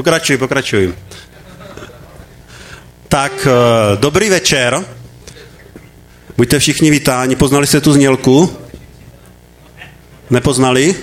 Pokračuj. Tak, dobrý večer. Buďte všichni vítáni. Poznali jste tu znělku? Nepoznali?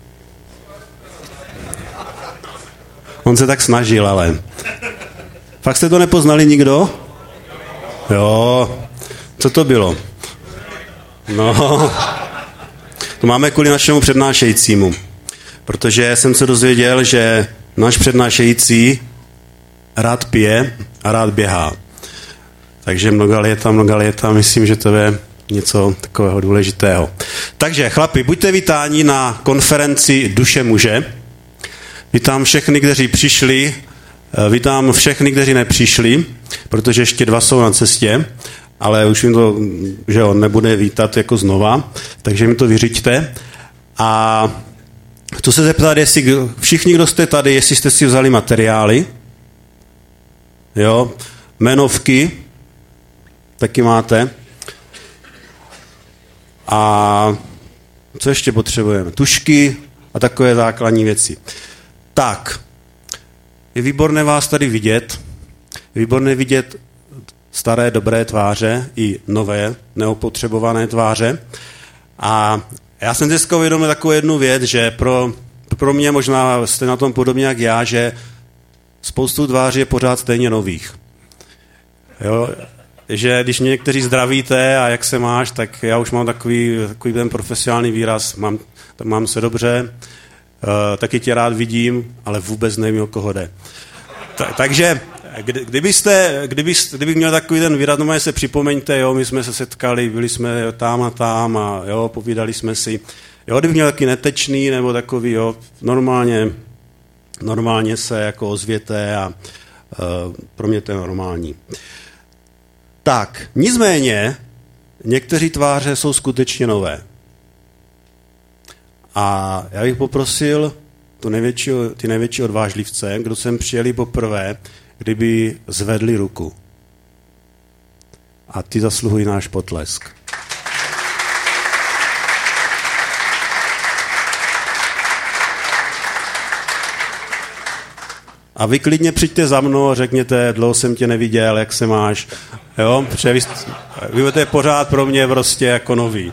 On se tak snažil, ale... Fakt jste to nepoznali nikdo? Jo. Co to bylo? No... To máme kvůli našemu přednášejícímu. Protože jsem se dozvěděl, že náš přednášející rád pije a rád běhá. Takže mnoga léta, myslím, že to je něco takového důležitého. Takže chlapi, buďte vítáni na konferenci Duše muže. Vítám všechny, kteří přišli, vítám všechny, kteří nepřišli, protože ještě 2 jsou na cestě, ale už jim to, že on nebude vítat jako znova, takže mi to vyřiďte. A chci se zeptat, jestli všichni, kdo jste tady, jestli jste si vzali materiály, jo, jmenovky, taky máte. A co ještě potřebujeme? Tužky a takové základní věci. Tak, je výborné vás tady vidět. Je výborné vidět staré, dobré tváře i nové, neopotřebované tváře. A já jsem dneska uvědomil takovou jednu věc, že pro mě možná jste na tom podobně jak já, že spoustu tváří je pořád stejně nových. Jo? Že když mě někteří zdravíte a jak se máš, tak já už mám takový ten profesionální výraz, mám se dobře, taky tě rád vidím, ale vůbec nevím, o koho jde. Takže kdybych měl takový ten výraz, normálně se připomeňte, jo, my jsme se setkali, byli jsme tam a jo, povídali jsme si. Jo, kdybych měl taky netečný nebo takový, jo, normálně se jako ozvěte a pro mě to je normální. Tak, nicméně, někteří tváře jsou skutečně nové. A já bych poprosil ty největší odvážlivce, kdo sem přijeli poprvé, kdyby zvedli ruku. A ty zasluhují náš potlesk. A vy klidně přijďte za mnou a řekněte, dlouho jsem tě neviděl, jak se máš. Jo? Protože vy budete pořád pro mě prostě jako nový.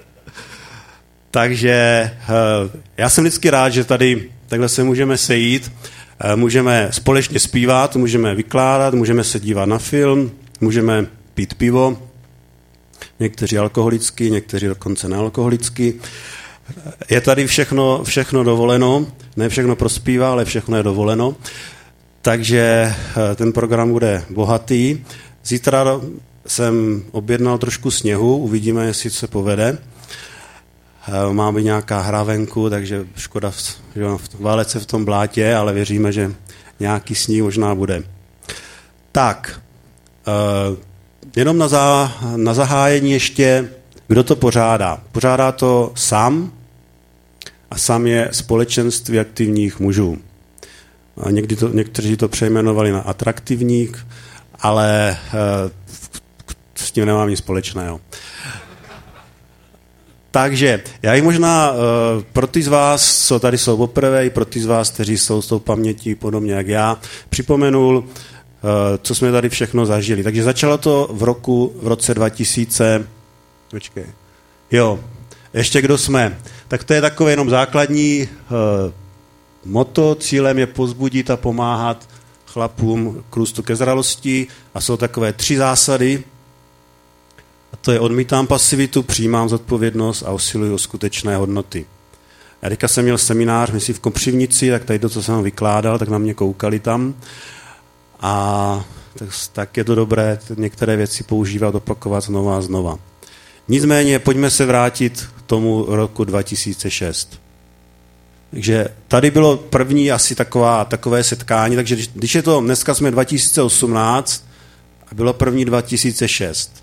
Takže já jsem vždycky rád, že tady takhle se můžeme sejít, můžeme společně zpívat, můžeme vykládat, můžeme se dívat na film, můžeme pít pivo, někteří alkoholicky, někteří dokonce nealkoholicky. Je tady všechno dovoleno, ne všechno prospívá, ale všechno je dovoleno. Takže ten program bude bohatý. Zítra jsem objednal trošku sněhu, uvidíme, jestli se povede. Má být nějaká hra venku, takže škoda válet se v tom blátě, ale věříme, že nějaký sníh možná bude. Tak, jenom na zahájení ještě, kdo to pořádá. Pořádá to SAM a SAM je Společenství aktivních mužů. Někteří to přejmenovali na atraktivník, ale s tím nemám nic společného. Takže já jich možná pro ty z vás, co tady jsou poprvé, i pro ty z vás, kteří jsou s tou pamětí podobně jak já, připomenul, co jsme tady všechno zažili. Takže začalo to v roce 2000. Počkej. Jo, ještě kdo jsme. Tak to je takové jenom základní motto. Cílem je povzbudit a pomáhat chlapům k růstu ke zralosti. A jsou takové 3 zásady. A to je odmítám pasivitu, přijímám zodpovědnost a usiluji o skutečné hodnoty. Já teďka jsem měl seminář, myslím v Kopřivnici, tak tady to, co jsem vykládal, tak na mě koukali tam. A tak je to dobré některé věci používat, opakovat znova a znova. Nicméně pojďme se vrátit k tomu roku 2006. Takže tady bylo první asi takové setkání, takže když je to, dneska jsme 2018 a bylo první 2006.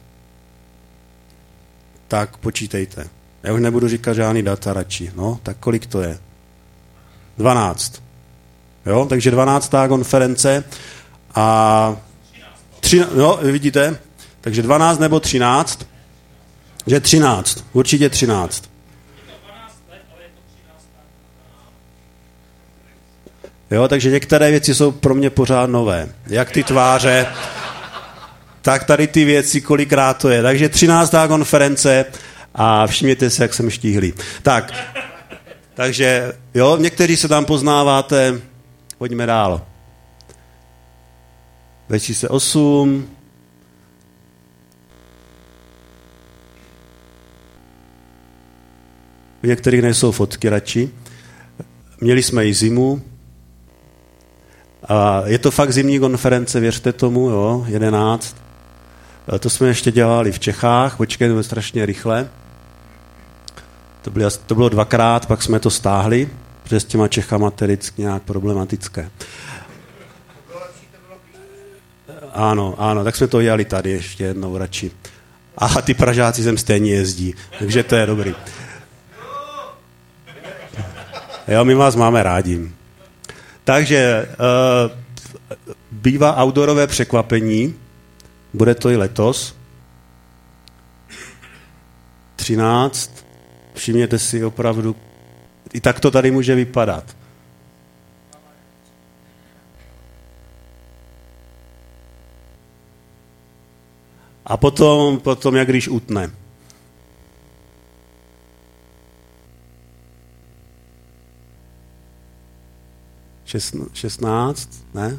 Tak počítejte. Já už nebudu říkat žádný data radši. No, tak kolik to je? 12. Jo, takže 12. konference a 13, no, vidíte? Takže 12 nebo 13? Že 13, určitě 13. Jo, takže některé věci jsou pro mě pořád nové. Jak ty tváře, tak tady ty věci, kolikrát to je. Takže 13. konference a všimněte si, jak jsem štíhlý. Tak, takže jo, někteří se tam poznáváte, pojďme dál. 2008. U některých nejsou fotky radši. Měli jsme i zimu. A je to fakt zimní konference, věřte tomu, jo, 11. To jsme ještě dělali v Čechách, počkejme strašně rychle. To bylo 2krát, pak jsme to stáhli, protože s těma Čechama tedy nějak problematické. Ano, tak jsme to dělali tady ještě jednou radši. A ty Pražáci sem stejně jezdí, takže to je dobrý. Jo, my vás máme rádi. Takže bývá outdoorové překvapení, bude to i letos. 13. Všimněte si opravdu, i tak to tady může vypadat. A potom jak když utne. Šest, 16? Ne.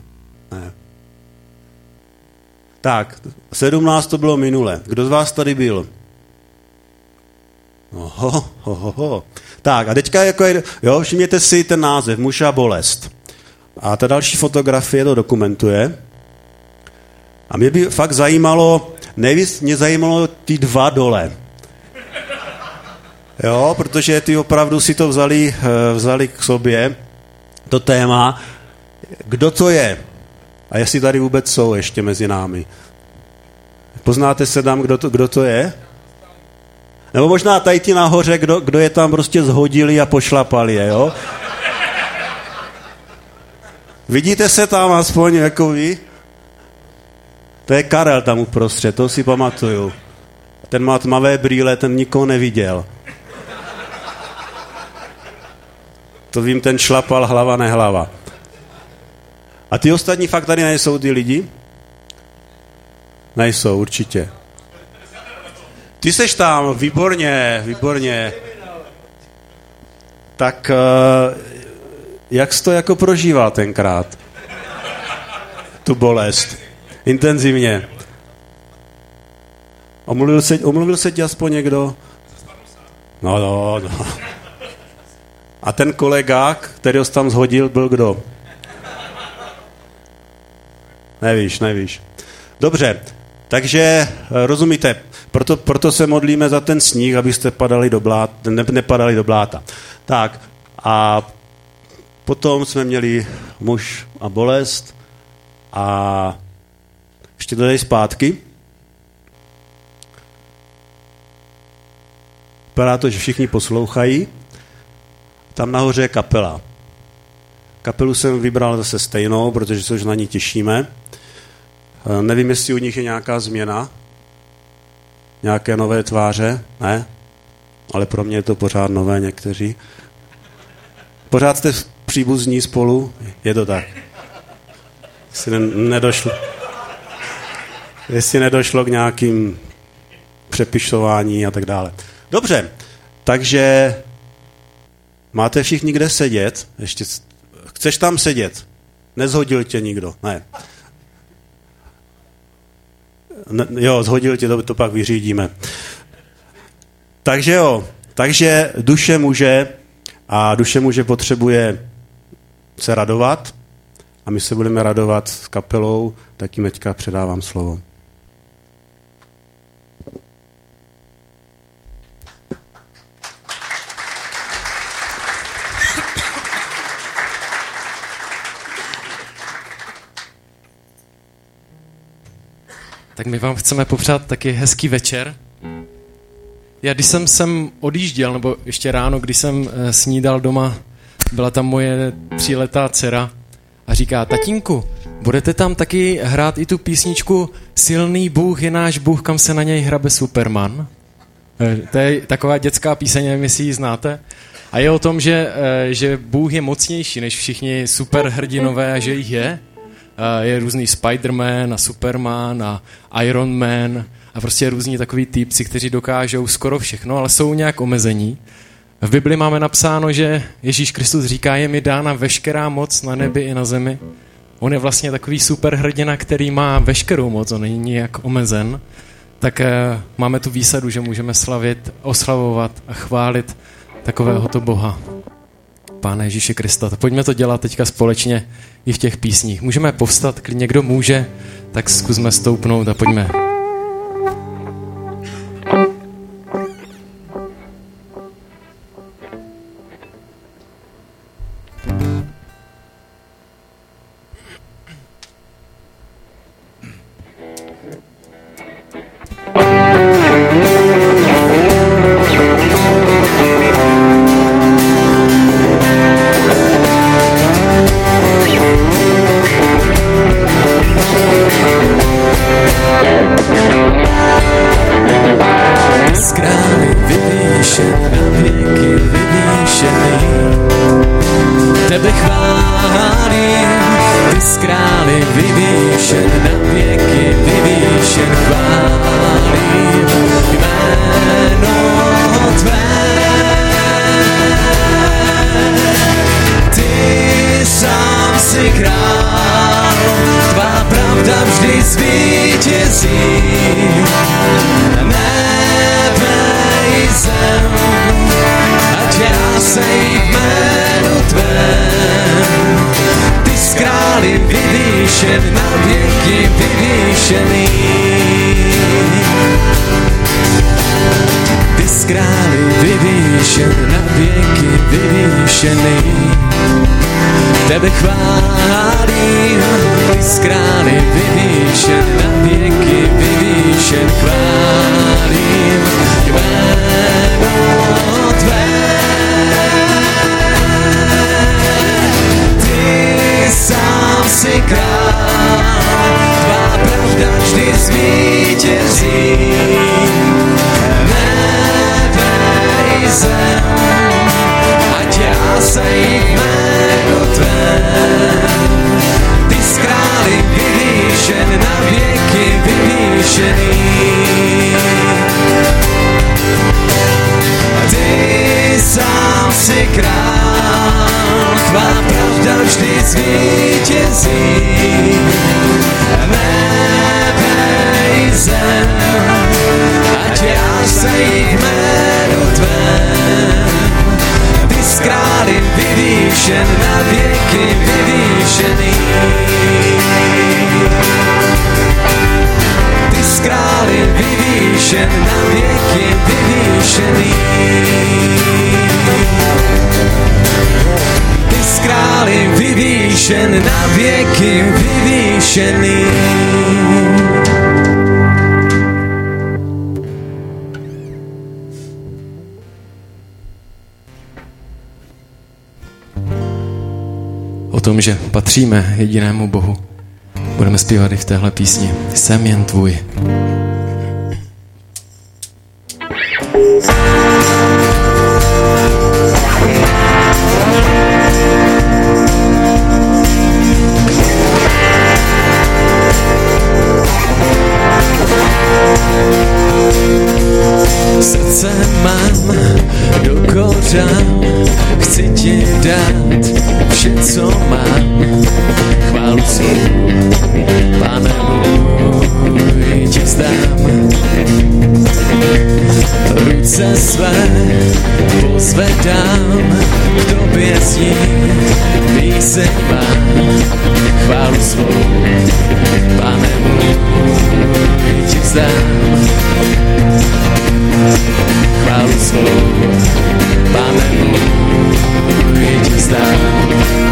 Tak, 17 to bylo minule. Kdo z vás tady byl? Oho. Tak, a teďka jo, všimněte si ten název, Muž a bolest. A ta další fotografie to dokumentuje. A mě by fakt nejvíc mě zajímalo ty dva dole. Jo, protože ty opravdu si to vzali k sobě, to téma, kdo to je a jestli tady vůbec jsou ještě mezi námi. Poznáte se tam, kdo to je? Nebo možná tady ti nahoře, kdo je tam prostě zhodili a pošlapali je, jo? Vidíte se tam aspoň jako vy? To je Karel tam uprostřed, to si pamatuju. Ten má tmavé brýle, ten nikoho neviděl. To vím, ten šlapal hlava nehlava. A ty ostatní fakt tady nejsou ty lidi? Nejsou, určitě. Ty seš tam, výborně. Tak jak jsi to jako prožíval tenkrát? Tu bolest. Intenzivně. Omluvil se ti aspoň někdo? No. A ten kolega, který ho tam zhodil, byl kdo? Nevíš. Dobře, takže rozumíte, proto se modlíme za ten sníh, abyste nepadali do bláta. Tak, a potom jsme měli Muž a bolest a ještě to dej zpátky. Vypadá to, že všichni poslouchají. Tam nahoře je kapela. Kapelu jsem vybral zase stejnou, protože se už na ní těšíme. Nevím, jestli u nich je nějaká změna. Nějaké nové tváře, ne? Ale pro mě je to pořád nové někteří. Pořád jste příbuzní spolu? Je to tak. Jestli nedošlo k nějakým přepišování a tak dále. Dobře, takže máte všichni kde sedět? Ještě chceš tam sedět? Nezhodil tě nikdo? Ne. Jo, zhodil tě, to pak vyřídíme. Takže duše muže potřebuje se radovat a my se budeme radovat s kapelou, tak jim teďka předávám slovo. Tak my vám chceme popřát taky hezký večer. Já když jsem sem odjížděl, nebo ještě ráno, když jsem snídal doma, byla tam moje 3letá dcera a říká, tatínku, budete tam taky hrát i tu písničku Silný Bůh je náš Bůh, kam se na něj hrabe Superman? To je taková dětská píseň, nevím, jestli ji znáte. A je o tom, že Bůh je mocnější než všichni superhrdinové a že jich je. Je různý Spider-Man a Superman a Iron Man a prostě různí takový týpci, kteří dokážou skoro všechno, ale jsou nějak omezení. V Bibli máme napsáno, že Ježíš Kristus říká, je mi dána veškerá moc na nebi i na zemi. On je vlastně takový superhrdina, který má veškerou moc, on není nijak omezen. Tak máme tu výsadu, že můžeme slavit, oslavovat a chválit takovéhoto Boha, Pána Ježíše Krista. Tak pojďme to dělat teďka společně i v těch písních. Můžeme povstat, když někdo může, tak zkusme stoupnout a pojďme. Tebe chválím, ty jsi králi vyvýšen, na věky vyvýšen, chválím jméno tvé. Ty sám si král, tvá pravda vždy zvítězí, nebe i zem, ať jásej jméno tvé. Ty jsi králi vyvýšen, na věky vyvýšený. Ty sám si král, tvá pravda vždy zvítězí, nebe i zem, ať jásej jméno tvé. Ty jsi králi vyvýšen, na věky vyvýšený. Ty jsi králi vyvýšen, na věky vyvýšený. Ty jsi králi vyvýšen, na věky vyvýšený. O tom, že patříme jedinému Bohu, budeme zpívat i v téhle písni. Jsem jen tvůj. Srdce mám do kořán, chci ti dát vše, co mám. Chválu svou, Pane můj, ti vzdám. Ruce své pozvedám, k tobě zní píseň mám. Chválu svou, Pane můj, ti vzdám. Chválu svou, Pane můj, ti vzdám.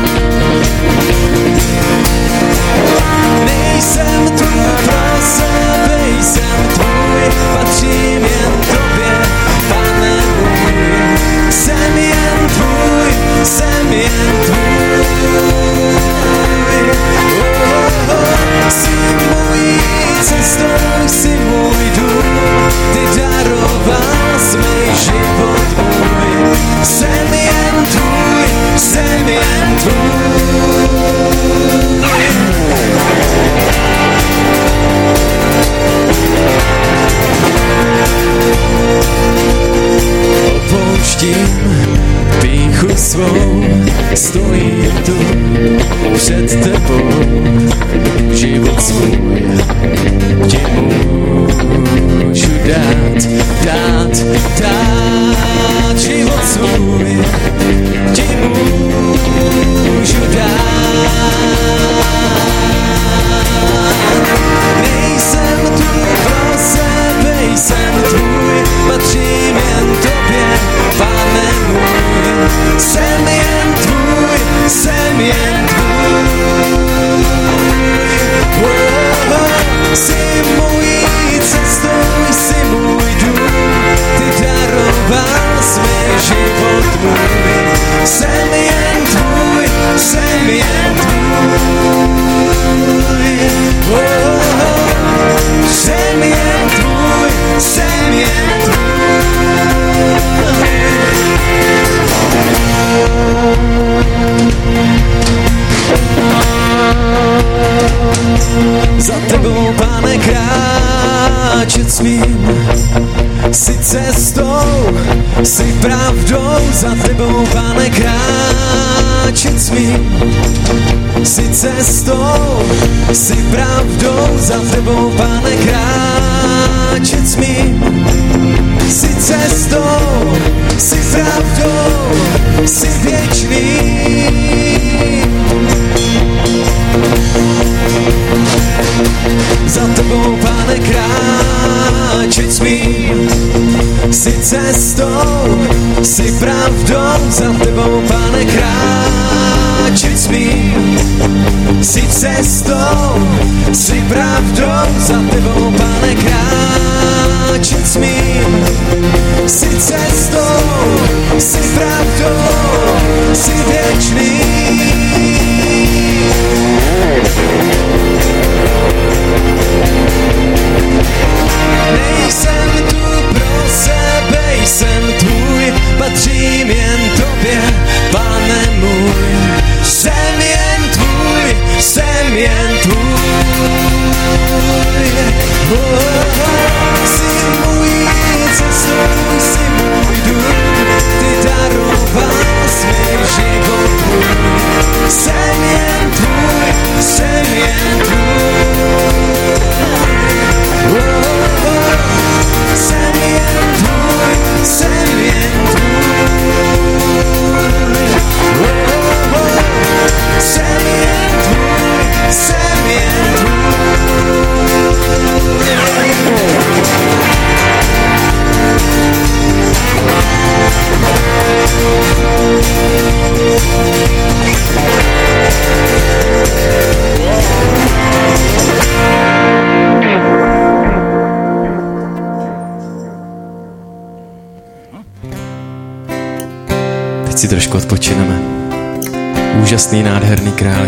Nejsem tu pro sebe, jsem tvůj, patřím jen tobě, Pane můj. Jsem jen tvůj, jsem jen tvůj. Jsi mojí cestou, jsi můj dům, ty daroval jsi mi život můj. Jsem jen svou, stojím tu před tebou, život svůj ti můžu dát, život svůj ti můžu dát. Nejsem tu pro sebe, jsem tvůj, patřím jen tobě, Pane můj. Jsem jen tvůj, jsem jen tvůj. Jsi mojí cestou, jsi můj dům, ty daroval svý život můj. Jsem jen tvůj, jsem jen tvůj. Jsem jen tvůj, jsem jen tvůj. Za tebou, Pane, kráčet smím, jsi cestou, jsi pravdou, za tebou, Pane, kráčet smím. Jsi cestou, jsi pravdou, za tebou, Pane, kráčet smím. Jsi cestou, jsi pravdou, jsi věčný. Za tebou, Pane, kráčet smím. Jsi cestou, jsi pravdou, za tebou, Pane, kráčet smím. Jsi cestou, jsi pravdou, za tebou, Pane, kráčet smím. Jsi cestou, jsi pravdou, jsi věčný. Nejsem tu pro sebe, jsem tvůj, patřím jen tobě, Pane můj. Jsem jen tvůj, jsem jen tvůj. Jsi můj cestou, jsi můj dům, ty daroval svý život můj. Jsem jen tvůj, jsem jen tvůj. Jsem jen tvůj, jsem jen tvůj. Jsem jen tvůj, jsem jen Teď si trošku odpočineme. Úžasný, nádherný králi.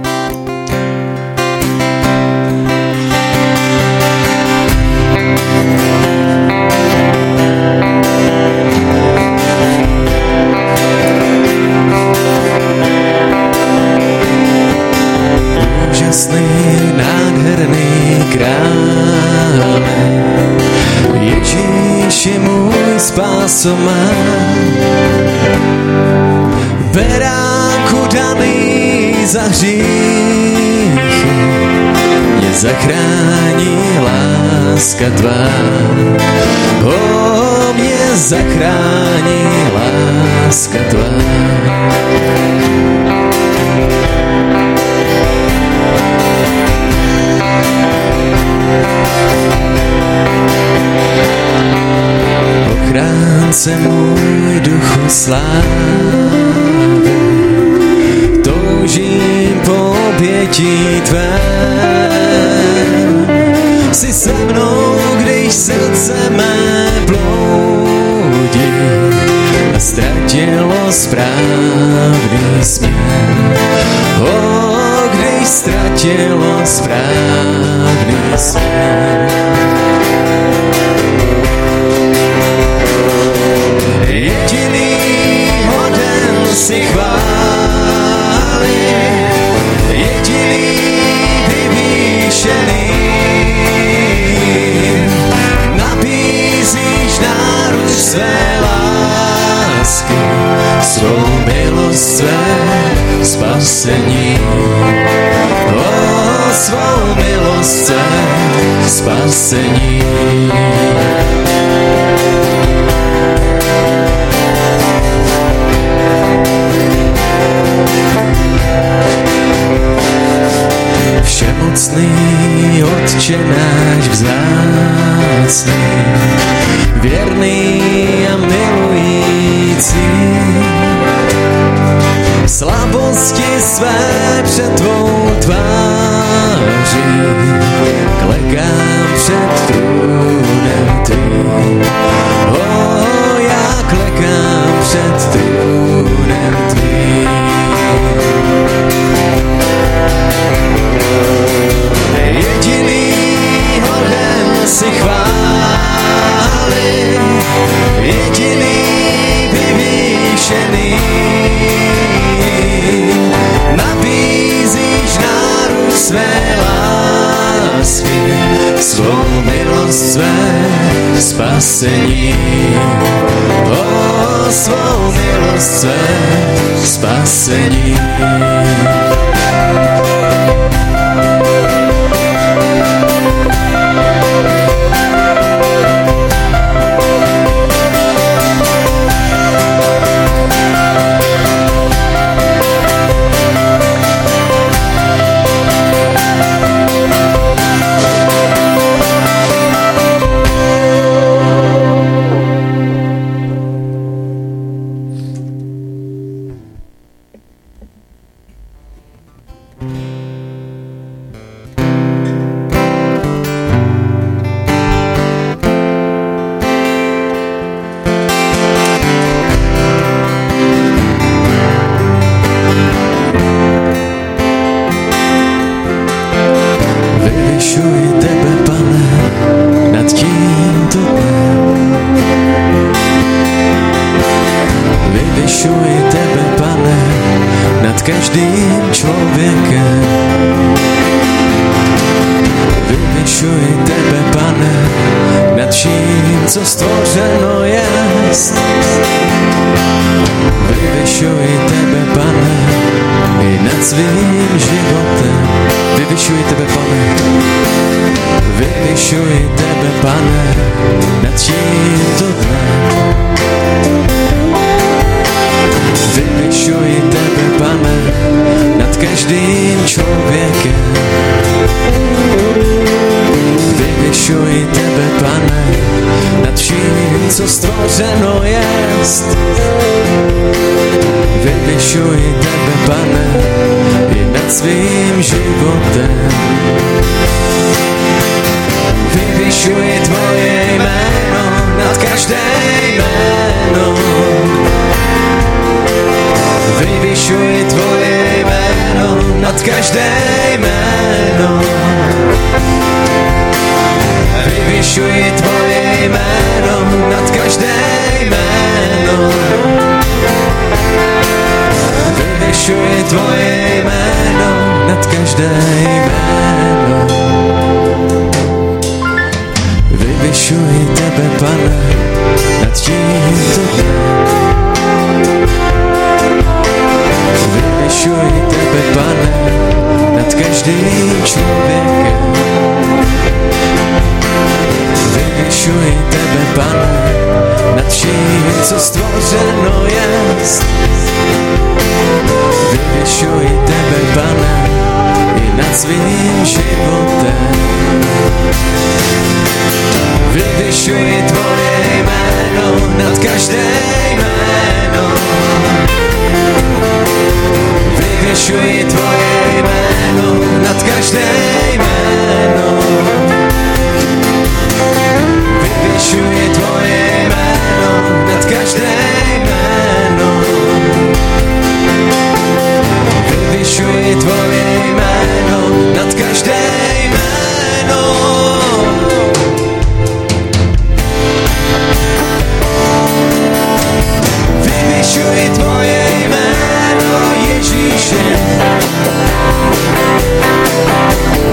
Úžasný, nádherný králi, Ježíši můj spáso má. Beránku daný za hříchy, mě zachrání láska tvá. O, mě zachrání láska tvá. Ochránce můj, duchu slávy, toužím po obětí tvé. Jsi se mnou, když srdce mé bloudí a ztratilo správný směr. O, když ztratilo správný směr. Jediný hoden si chvály, jediný vyvýšený. Nabízíš náruč své lásky, svou milost milost své spasení. O svou milost své spasení. Všemocný Otče náš vzácný, věrný a milující, slabosti své před tvou tváří klekám před trůnem tvým. O, já klekám před trůnem tvým. Jediný hoden si chváli, jediný vyvýšený, nabízíš náru své lásky, svou milost své spasení. O, svou milost své spasení. Co stvořeno jest, vyvyšuji tebe, Pane, i nad svým životem. Vyvyšuji tebe, Pane, vyvyšuji tebe, Pane, nad tímto dnem. Vyvyšuji tebe, Pane, nad každým člověkem. Vyvyšuji tebe, Pane, nad vším, co stvořeno jest. Vyvyšuji tebe, Pane, i nad svým životem. Vyvyšuji tvoje jméno nad každé jméno. Vyvyšuji tvoje jméno nad každé jméno. Vyvyšuji tvoje jméno nad každé jméno. Vyvyšuji tvoje jméno nad každé jméno. Vyvyšuji tebe, Pane, nad tímto dnem. Vyvyšuji tebe, Pane, nad každým člověkem. Vyvyšuji tebe, Pane, nad vším, co stvořeno jest. Vyvyšuji tebe, Pane, i nad svým životem. Vyvyšuji tvoje jméno nad každé jméno. Vyvyšuji tvoje jméno nad každé jméno. Vyvyšuji tvoje jméno nad každé jméno. Vyvyšuji tvoje jméno nad každé jméno. Vyvyšuji tvoje jméno, Ježíši.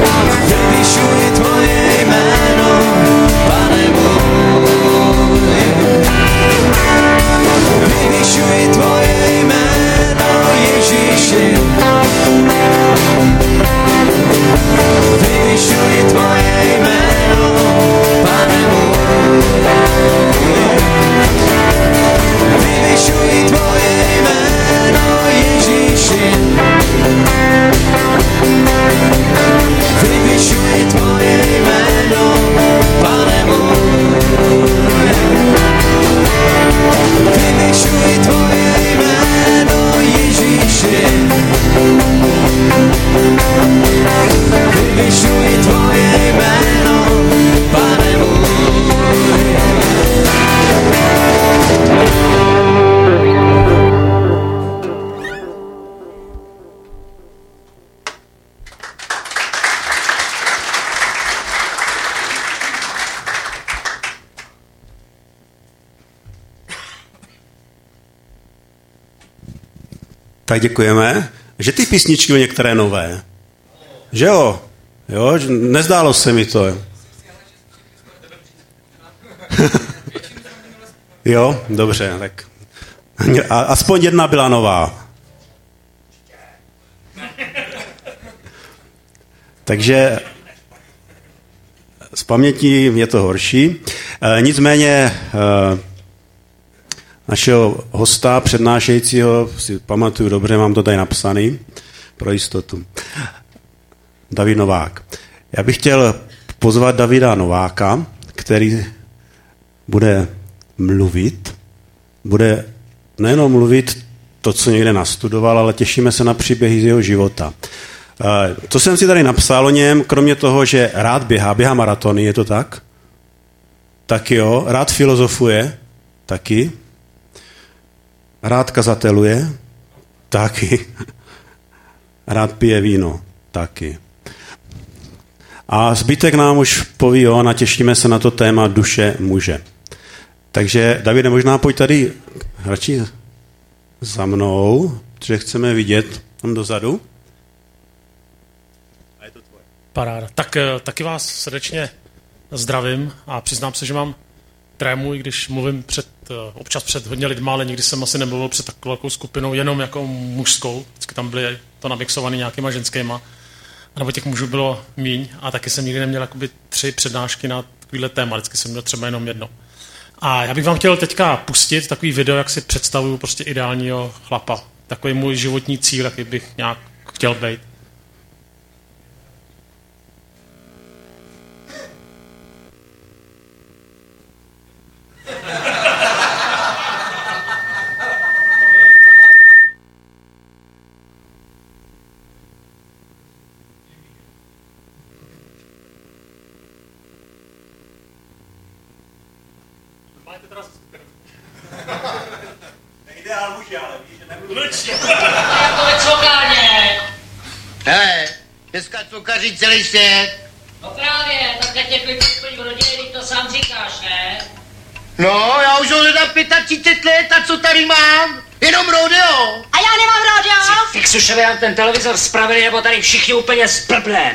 Tak děkujeme. Že ty písničky byly některé nové? Že jo? Jo, nezdálo se mi to. Jo, dobře, tak. Aspoň jedna byla nová. Takže z paměti je to horší. Nicméně našeho hosta, přednášejícího, si pamatuju dobře, mám to tady napsaný, pro jistotu. David Novák. Já bych chtěl pozvat Davida Nováka, který bude mluvit. Bude nejenom mluvit to, co někde nastudoval, ale těšíme se na příběhy z jeho života. Co jsem si tady napsal o něm, kromě toho, že rád běhá maratony, je to tak? Taky jo. Rád filozofuje? Taky. Rád kazateluje? Taky. Rád pije víno? Taky. A zbytek nám už poví on a těšíme se na to téma duše muže. Takže, Davide, možná pojď tady radši za mnou, protože chceme vidět tam dozadu. A je to tvoje. Paráda. Tak taky vás srdečně zdravím a přiznám se, že mám trému, i když mluvím občas před hodně lidma, ale nikdy jsem asi nemluvil před takovou skupinou, jenom jako mužskou. Vždycky tam byly to namixované nějakýma ženskýma, nebo těch mužů bylo míň a taky jsem nikdy neměl jakoby 3 přednášky na takovýhle téma, vždycky jsem měl třeba jenom jedno. A já bych vám chtěl teďka pustit takový video, jak si představuju prostě ideálního chlapa. Takový můj životní cíl, jaký bych nějak chtěl být. Hele, dneska cukaří celý svět. No právě, tak teď je klid v rodině, to sám říkáš, ne? No, já už ho hledám 35 let a co tady mám? Jenom rodeo. A já nemám rodeo! Fixušovi nám ten televizor spravili, nebo tady všichni úplně zblblé.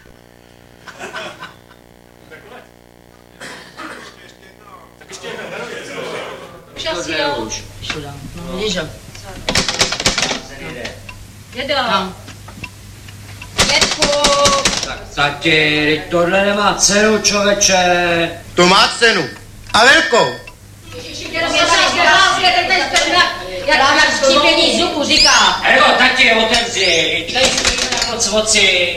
Šasí, jo? No, vidíš, jo. Jedo. Jedku. Tak tati, tohle nemá cenu, člověče. To má cenu. A velkou. Jak štípění zubů říká. Ergo, tati, otevři. Tady stojíme jako cvoci.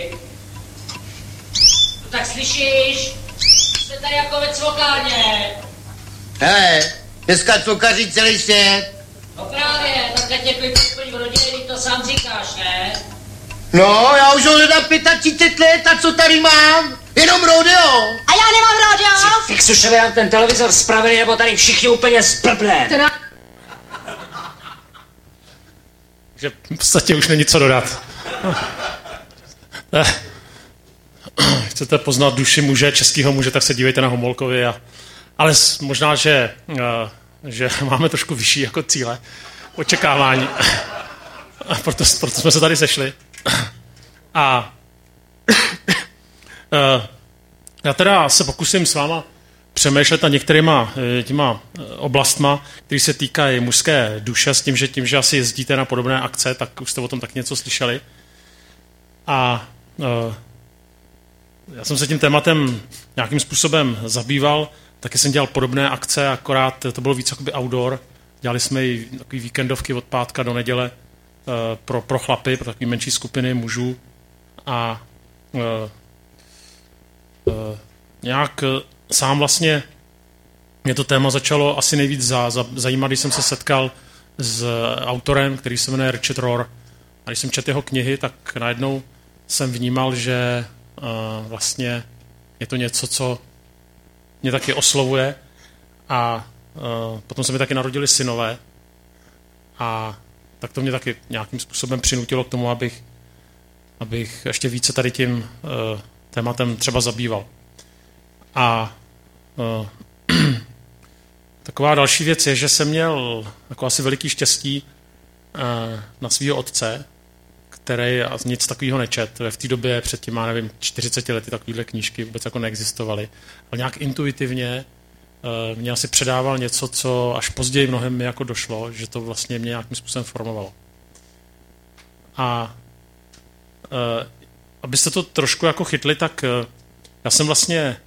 No tak slyšíš? Jsme tady jako ve cvokárně. Hele, dneska cukaří celý svět. No právě, tak teď je klid v rodině, to sám říkáš, ne? No, já už ho hledám 35 let a co tady mám? Jenom rodeo. A já nemám rodeo! Fixušovi nám ten televizor spravili, nebo tady všichni úplně zblblé. Takže v podstatě už není co dodat. Chcete poznat duši muže, českého muže, tak se dívejte na Homolkovi. Ale možná, že máme trošku vyšší jako cíle, očekávání. A proto jsme se tady sešli. A já teda se pokusím s váma přemýšlet nad některýma těma oblastma, které se týkají mužské duše, s tím, že asi jezdíte na podobné akce, tak už jste o tom tak něco slyšeli. A já jsem se tím tématem nějakým způsobem zabýval, taky jsem dělal podobné akce, akorát to bylo víc jakoby outdoor. Dělali jsme i takové víkendovky od pátka do neděle pro chlapy, pro takové menší skupiny mužů. A nějak sám vlastně mě to téma začalo asi nejvíc zajímat, když jsem se setkal s autorem, který se jmenuje Richard Rohr. A když jsem četl jeho knihy, tak najednou jsem vnímal, že vlastně je to něco, co mě taky oslovuje. A potom se mi taky narodili synové. A tak to mě taky nějakým způsobem přinutilo k tomu, abych ještě více tady tím tématem třeba zabýval. A taková další věc je, že jsem měl jako asi veliký štěstí na svého otce, který nic takového nečet. V té době před těma, nevím, 40 lety takovéhle knížky vůbec jako neexistovaly. Ale nějak intuitivně mě asi předával něco, co až později mnohem mi jako došlo, že to vlastně mě nějakým způsobem formovalo. A abyste to trošku jako chytli, tak já jsem vlastně,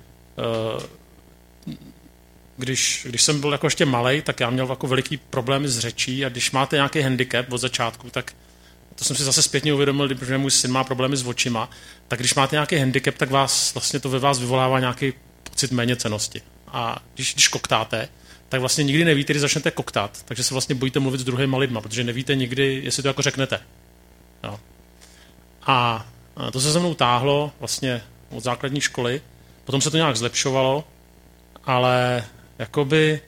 když jsem byl jako ještě malej, tak já měl jako veliký problémy s řečí a když máte nějaký handicap od začátku, tak to jsem si zase zpětně uvědomil, protože můj syn má problémy s očima, tak když máte nějaký handicap, tak vlastně to ve vás vyvolává nějaký pocit méněcennosti. A když koktáte, tak vlastně nikdy nevíte, kdy začnete koktat, takže se vlastně bojíte mluvit s druhýma lidma, protože nevíte nikdy, jestli to jako řeknete. Jo. A to se mnou táhlo vlastně od základní školy, potom se to nějak zlepšovalo, ale jakoby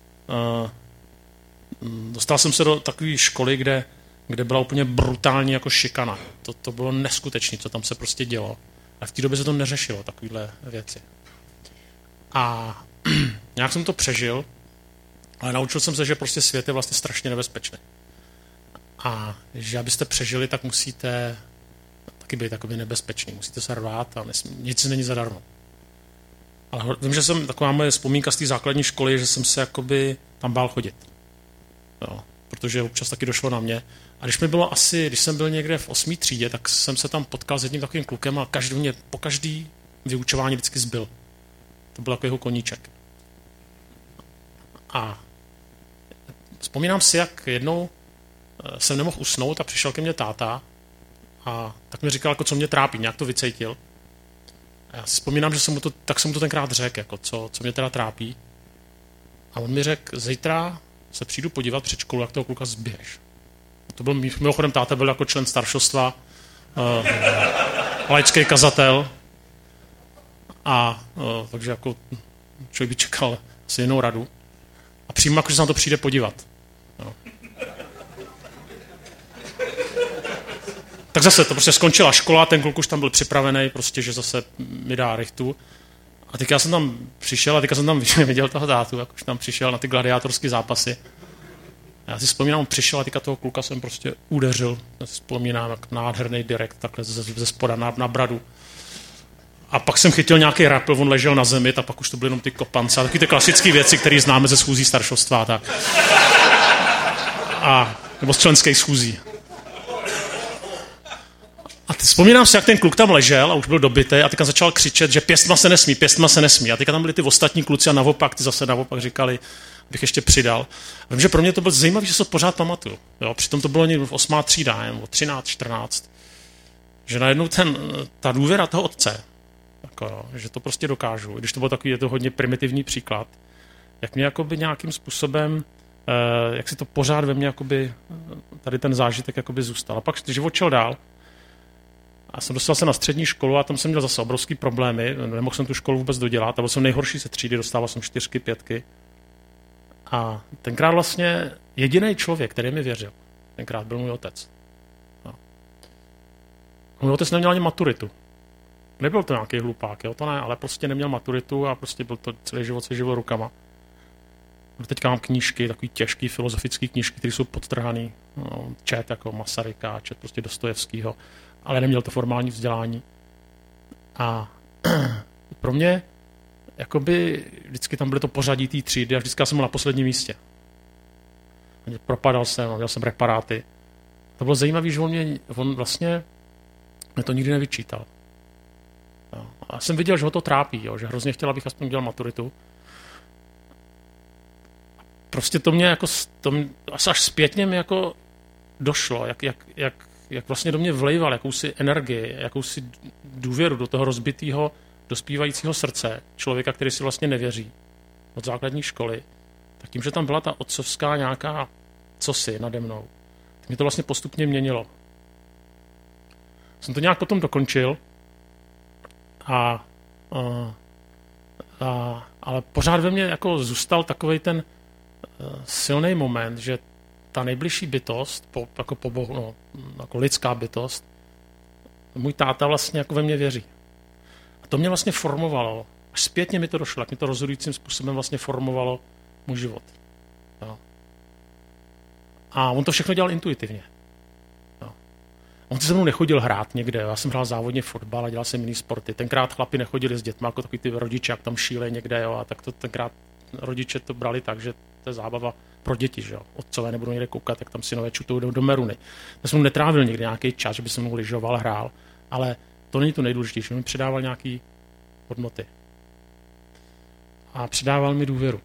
dostal jsem se do takové školy, kde byla úplně brutální jako šikana. To bylo neskutečné, co tam se prostě dělo. A v té době se to neřešilo, takovéhle věci. A nějak jsem to přežil, ale naučil jsem se, že prostě svět je vlastně strašně nebezpečný. A že abyste přežili, tak musíte taky být takový nebezpečný. Musíte se rvát a nic není zadarmo. Ale vím, že jsem taková moje vzpomínka z té základní školy, že jsem se jakoby tam bál chodit. Jo, protože občas taky došlo na mě. A když jsem byl někde v 8. třídě, tak jsem se tam potkal s jedním takovým klukem a po každý vyučování vždycky zbyl. To byl takový jeho koníček. A vzpomínám si, jak jednou jsem nemohl usnout a přišel ke mně táta a tak mi říkal, jako, co mě trápí, nějak to vycejtil. A já si vzpomínám, že jsem mu to tenkrát řekl, jako, co mě teda trápí. A on mi řekl, zítra se přijdu podívat před školu, jak toho kluka zbiješ. To byl mimochodem táta byl jako člen staršostva, laický kazatel. A takže jako člověk by čekal asi jinou radu. A přímo jako, že se na to přijde podívat. Jo. Tak zase to prostě skončila škola, ten kluk už tam byl připravený, prostě, že zase mi dá rychtu. A teďka jsem tam přišel a teďka jsem tam viděl toho tátu, jak už tam přišel na ty gladiátorské zápasy. A já si vzpomínám, on přišel a teďka toho kluka jsem prostě udeřil. Já si vzpomínám, jak nádherný direkt, takhle ze spoda na bradu. A pak jsem chytil nějaký rapl, on ležel na zemi, a pak už to byly jenom ty kopance a taky ty klasické věci, které známe ze schůzí staršostva. Tak. Nebo z členských schůzí. A vzpomínám si, jak ten kluk tam ležel a už byl dobitý a teďka začal křičet, že pěstma se nesmí. A teďka tam byli ty ostatní kluci a naopak, ty zase naopak říkali, abych ještě přidal. A vím, že pro mě to bylo zajímavé, že se to pořád pamatuju. Jo, přitom to bylo někdy v 8. třída, nebo 13, 14. Že najednou ta důvěra toho otce, jako, že to prostě dokážu, když to byl takový, je to hodně primitivní příklad, jak mě jakoby nějakým způsobem, jak si to pořád ve mně jakoby, tady ten zážitek jakoby zůstal. A pak život šel dál. A jsem dostal se na střední školu a tam jsem měl zase obrovský problémy, nemohl jsem tu školu vůbec dodělat, a byl jsem nejhorší ze třídy, dostával jsem 4, 5. A tenkrát vlastně jediný člověk, který mi věřil, tenkrát byl můj otec. No. Můj otec neměl ani maturitu. Nebyl to nějaký hlupák, jo, to ne, ale prostě neměl maturitu a prostě byl to celý život se živil rukama. Teďka mám knížky, takový těžký filozofický knížky, které jsou podtrhaný. No, čet jako Masaryka, čet prostě Dostojevskýho, ale neměl to formální vzdělání. A pro mě jakoby vždycky tam byly to pořadí té třídy a vždycky jsem byl na posledním místě. Propadal jsem, měl jsem reparáty. To bylo zajímavé, že on vlastně mě to nikdy nevyčítal. Jo. A jsem viděl, že ho to trápí, jo, že hrozně chtěl, abych aspoň dělal maturitu. Prostě to mě jako, až zpětně mi jako došlo, jak vlastně do mě vlejval jakousi energii, jakousi důvěru do toho rozbitého, dospívajícího srdce člověka, který si vlastně nevěří od základní školy. Tak tím, že tam byla ta otcovská nějaká cosi nade mnou, tak mě to vlastně postupně měnilo. Jsem to nějak potom dokončil, ale pořád ve mně jako zůstal takovej ten silný moment, že ta nejbližší bytost, jako po Bohu, no, jako lidská bytost, můj táta vlastně jako ve mně věří. A to mě vlastně formovalo. Až zpětně mi to došlo, jak mi to rozhodujícím způsobem vlastně formovalo můj život. Jo. A on to všechno dělal intuitivně. No. On se mnou nechodil hrát někde, já jsem hrál závodně fotbal a dělal jsem jiný sporty. Tenkrát chlapi nechodili s dětma, jako takový ty rodiče, jak tam šílej někde, jo, a tak to tenkrát rodiče to brali tak, že to je zábava pro děti, že jo. Otcové nebudou někde koukat, jak tam synové čutou do meruny. Já jsem mu netrávil někdy nějaký čas, že by se mnou lyžoval, hrál, ale to není to nejdůležitější. On mi předával nějaký hodnoty. A předával mi důvěru.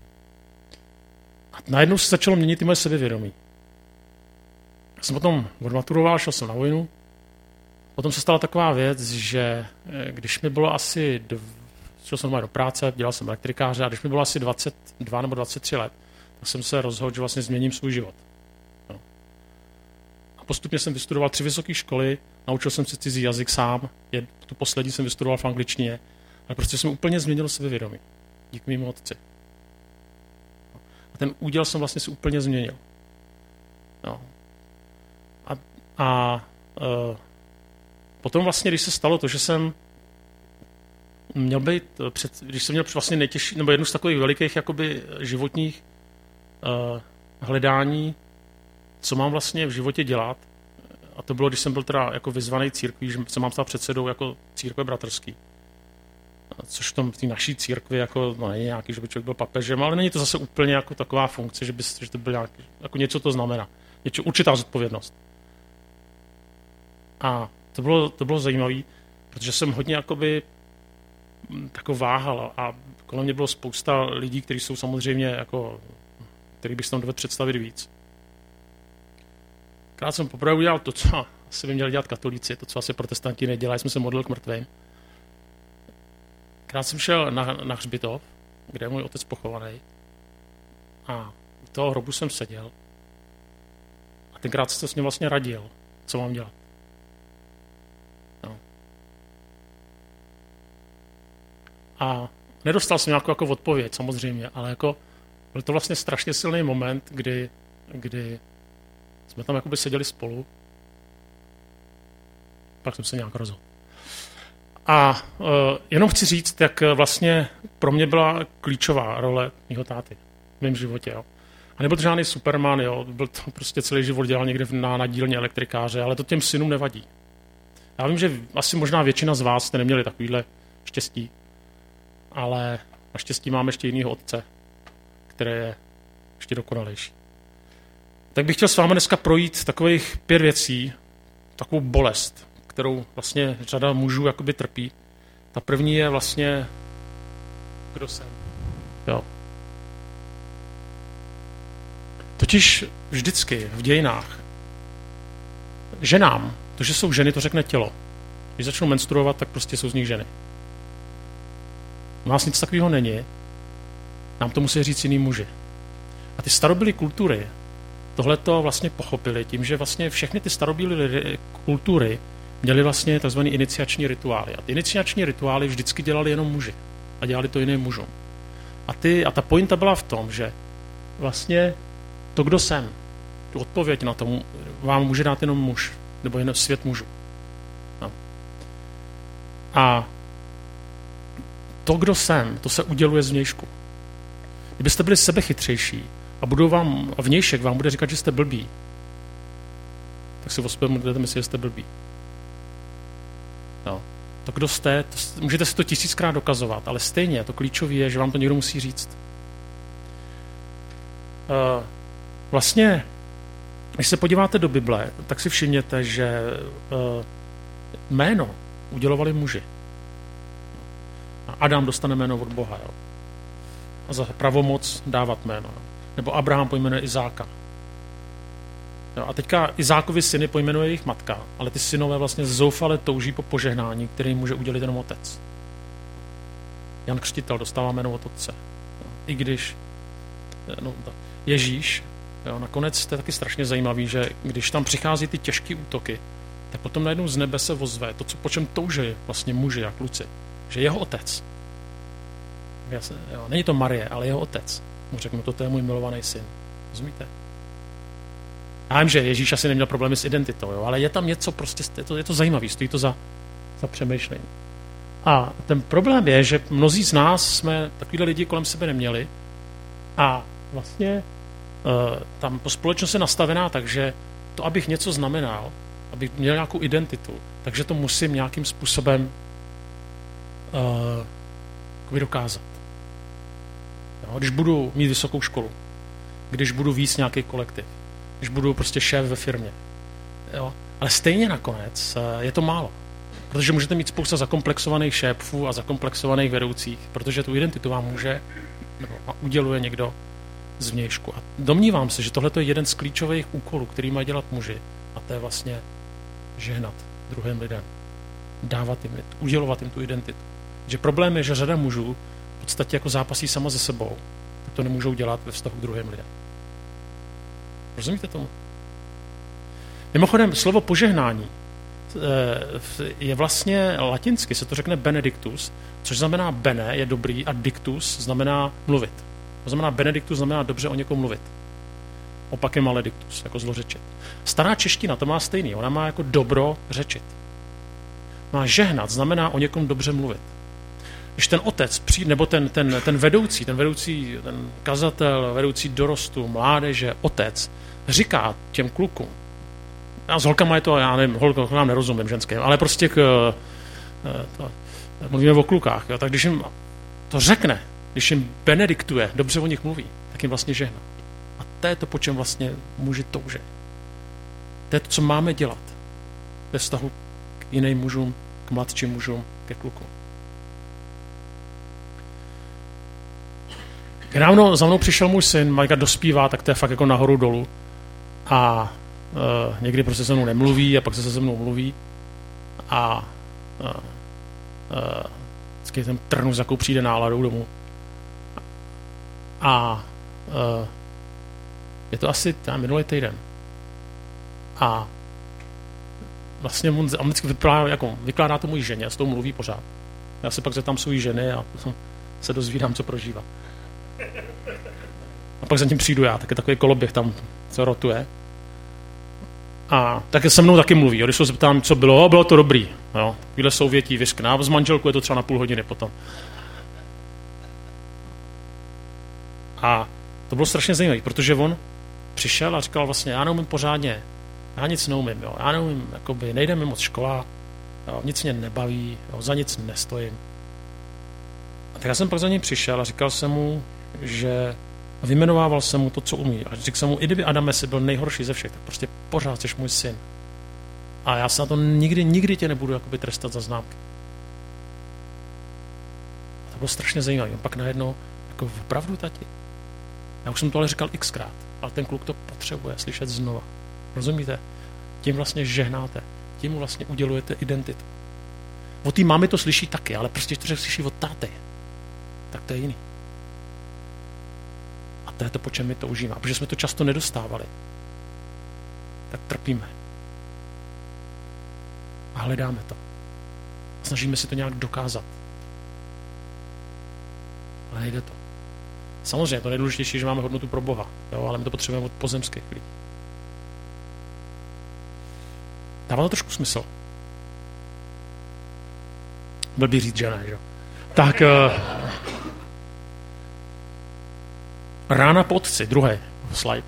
A najednou se začalo měnit i moje sebevědomí. Já jsem potom odmaturoval, šel jsem na vojnu. Potom se stala taková věc, že když mi bylo asi šel jsem do práce, dělal jsem elektrikáře a když mi bylo asi 22 nebo 23 let, tak jsem se rozhodl, že vlastně změním svůj život. No. A postupně jsem vystudoval 3 vysoké školy, naučil jsem se cizí jazyk sám, tu poslední jsem vystudoval v angličtině, ale prostě jsem úplně změnil sebevědomí. Díky mému otci. A ten úděl jsem vlastně si úplně změnil. No. Potom vlastně, když se stalo to, že jsem měl být, když jsem měl vlastně nejtěžší, nebo jednu z takových velikých jakoby životních hledání, co mám vlastně v životě dělat, a to bylo, když jsem byl teda jako vyzvaný církví, že se mám stát předsedou jako církve bratrský. Což v té naší církvi jako, no není nějaký, že by člověk byl papežem, ale není to zase úplně jako taková funkce, že to byl nějaký, jako něco to znamená. Určitá zodpovědnost. A to bylo zajímavé, protože jsem hodně jakoby tako váhal a kolem mě bylo spousta lidí, kteří jsou samozřejmě jako, který bych si tam dovedl představit víc. Krát jsem poprvé udělal to, co asi by měli dělat katolíci, to, co asi protestanti nedělají, jsem se modlil k mrtvým. Krát jsem šel na hřbitov, kde je můj otec pochovaný, a u toho hrobu jsem seděl a tenkrát jsem se s ním vlastně radil, co mám dělat. No. A nedostal jsem nějakou jako odpověď, samozřejmě, ale jako byl to vlastně strašně silný moment, kdy jsme tam jakoby seděli spolu. Pak jsem se nějak rozhodl. A jenom chci říct, jak vlastně pro mě byla klíčová role mýho táty v mém životě. Jo. A nebyl to žádný Superman, jo. Byl to prostě celý život dělal někde na dílně elektrikáře, ale to těm synům nevadí. Já vím, že asi možná většina z vás jste neměli takovýhle štěstí, ale naštěstí máme ještě jinýho otce, který je ještě dokonalejší. Tak bych chtěl s vámi dneska projít takových 5 věcí, takovou bolest, kterou vlastně řada mužů jakoby trpí. Ta první je vlastně, kdo jsem. Jo. Totiž vždycky v dějinách ženám, to, že jsou ženy, to řekne tělo. Když začnou menstruovat, tak prostě jsou z nich ženy. U nás nic takového není. Nám to musí říct jiný muži. A ty starobylé kultury tohleto vlastně pochopili tím, že vlastně všechny ty starobylé kultury měly vlastně tzv. Iniciační rituály. A ty iniciační rituály vždycky dělali jenom muži. A dělali to jiným mužům. A ta pointa byla v tom, že vlastně to, kdo jsem, tu odpověď na to vám může dát jenom muž. Nebo jen svět mužů. No. A to, kdo jsem, to se uděluje zvnějšku. Kdybyste byli sebechytřejší a vnějšek vám bude říkat, že jste blbí, tak si budete myslet, že jste blbí. No. To, kdo jste, můžete si to 1000krát dokazovat, ale stejně to klíčové je, že vám to někdo musí říct. Vlastně, když se podíváte do Bible, tak si všimněte, že jméno udělovali muži. A Adam dostane jméno od Boha. Jo. A za pravomoc dávat jméno. Jo. Nebo Abraham pojmenuje Izáka. Jo. A teďka Izákovi syny pojmenuje jejich matka, ale ty synové vlastně zoufale touží po požehnání, který jim může udělit jenom otec. Jan Křtitel dostává jméno od otce. Jo. I když Ježíš, jo, nakonec to je taky strašně zajímavý, že když tam přichází ty těžké útoky, tak potom najednou z nebe se ozve to, po čem touží vlastně muži a kluci. Že jeho otec, není to Marie, ale jeho otec, mu řeknu, to je můj milovaný syn. Rozumíte? Já vím, že Ježíš asi neměl problémy s identitou, jo, ale je tam něco prostě, je to zajímavé, stojí to za přemýšlení. A ten problém je, že mnozí z nás jsme takovýhle lidi kolem sebe neměli a vlastně tam společnost je nastavená tak, že to, abych něco znamenal, abych měl nějakou identitu, takže to musím nějakým způsobem dokázat. Jo, když budu mít vysokou školu, když budu víc nějaký kolektiv, když budu prostě šéf ve firmě. Jo. Ale stejně nakonec je to málo. Protože můžete mít spousta zakomplexovaných šéfů a zakomplexovaných vedoucích, protože tu identitu vám může nebo uděluje někdo zvnějšku. A domnívám se, že tohle je jeden z klíčových úkolů, který mají dělat muži. A to je vlastně žehnat druhým lidem. Dávat jim, udělovat jim tu identitu. Že problém je, že řada mužů v podstatě jako zápasí sama se sebou. Tak to nemůžou dělat ve vztahu k druhým lidem. Rozumíte tomu? Mimochodem, slovo požehnání je vlastně latinsky, se to řekne benedictus, což znamená bene je dobrý a dictus znamená mluvit. To znamená benedictus znamená dobře o někom mluvit. Opak je maledictus, jako zlořečit. Stará čeština to má stejný, ona má jako dobro řečit. Má žehnat znamená o někom dobře mluvit. Když ten otec přijde, nebo ten vedoucí, ten kazatel, vedoucí dorostu, mládeže, otec, říká těm klukům, a s holkama je to, já nevím, holkám nerozumím ženským, ale prostě mluvíme o klukách, jo, tak když jim to řekne, když jim benediktuje, dobře o nich mluví, tak jim vlastně žehná. A to je to, po čem vlastně muži touží. To je to, co máme dělat ve vztahu k jiným mužům, k mladším mužům, ke klukům. Nedávno za mnou přišel můj syn, Majka dospívá, tak to je fakt jako nahoru dolů. A někdy prostě se mnou nemluví a pak se mnou mluví. A vždycky ten trnu, za jakou přijde náladou domů. A je to asi minulý týden. A vlastně on vždycky vykládá to můj ženě a s tou mluví pořád. Já se pak zeptám svou ženy a se dozvídám, co prožívá. A pak za tím přijdu já, tak je takový koloběh tam, co rotuje. A tak se mnou taky mluví. Když se zeptám, co bylo to dobrý. Jo. Takovýhle souvětí vyřkne. A s manželkou je to třeba na půl hodiny potom. A to bylo strašně zajímavé, protože on přišel a říkal vlastně, já neumím pořádně, já nic neumím, jo. Já neumím, jakoby, nejde mi moc škola, jo, nic mě nebaví, jo, za nic nestojím. A tak já jsem pak za něj přišel a říkal jsem mu, že vyjmenovával jsem mu to, co umí. A říkal jsem mu, i kdyby Adame si byl nejhorší ze všech, tak prostě pořád jsi můj syn. A já se na to nikdy tě nebudu jakoby trestat za známky. A to bylo strašně zajímavé. On pak najednou, jako opravdu, tati? Já už jsem to ale říkal xkrát, ale ten kluk to potřebuje slyšet znova. Rozumíte? Tím vlastně žehnáte. Tím mu vlastně udělujete identitu. Od té mámy to slyší taky, ale prostě to slyší od táty. Tak to je jiný. A to je to, po čem my to užíváme. Protože jsme to často nedostávali. Tak trpíme. A hledáme to. Snažíme si to nějak dokázat. Ale nejde to. Samozřejmě, to nejdůležitější, že máme hodnotu pro Boha. Jo, ale my to potřebujeme od pozemských lidí. Dává to trošku smysl. Byl by říct, že ne, že? Tak rána po otci, druhý slide.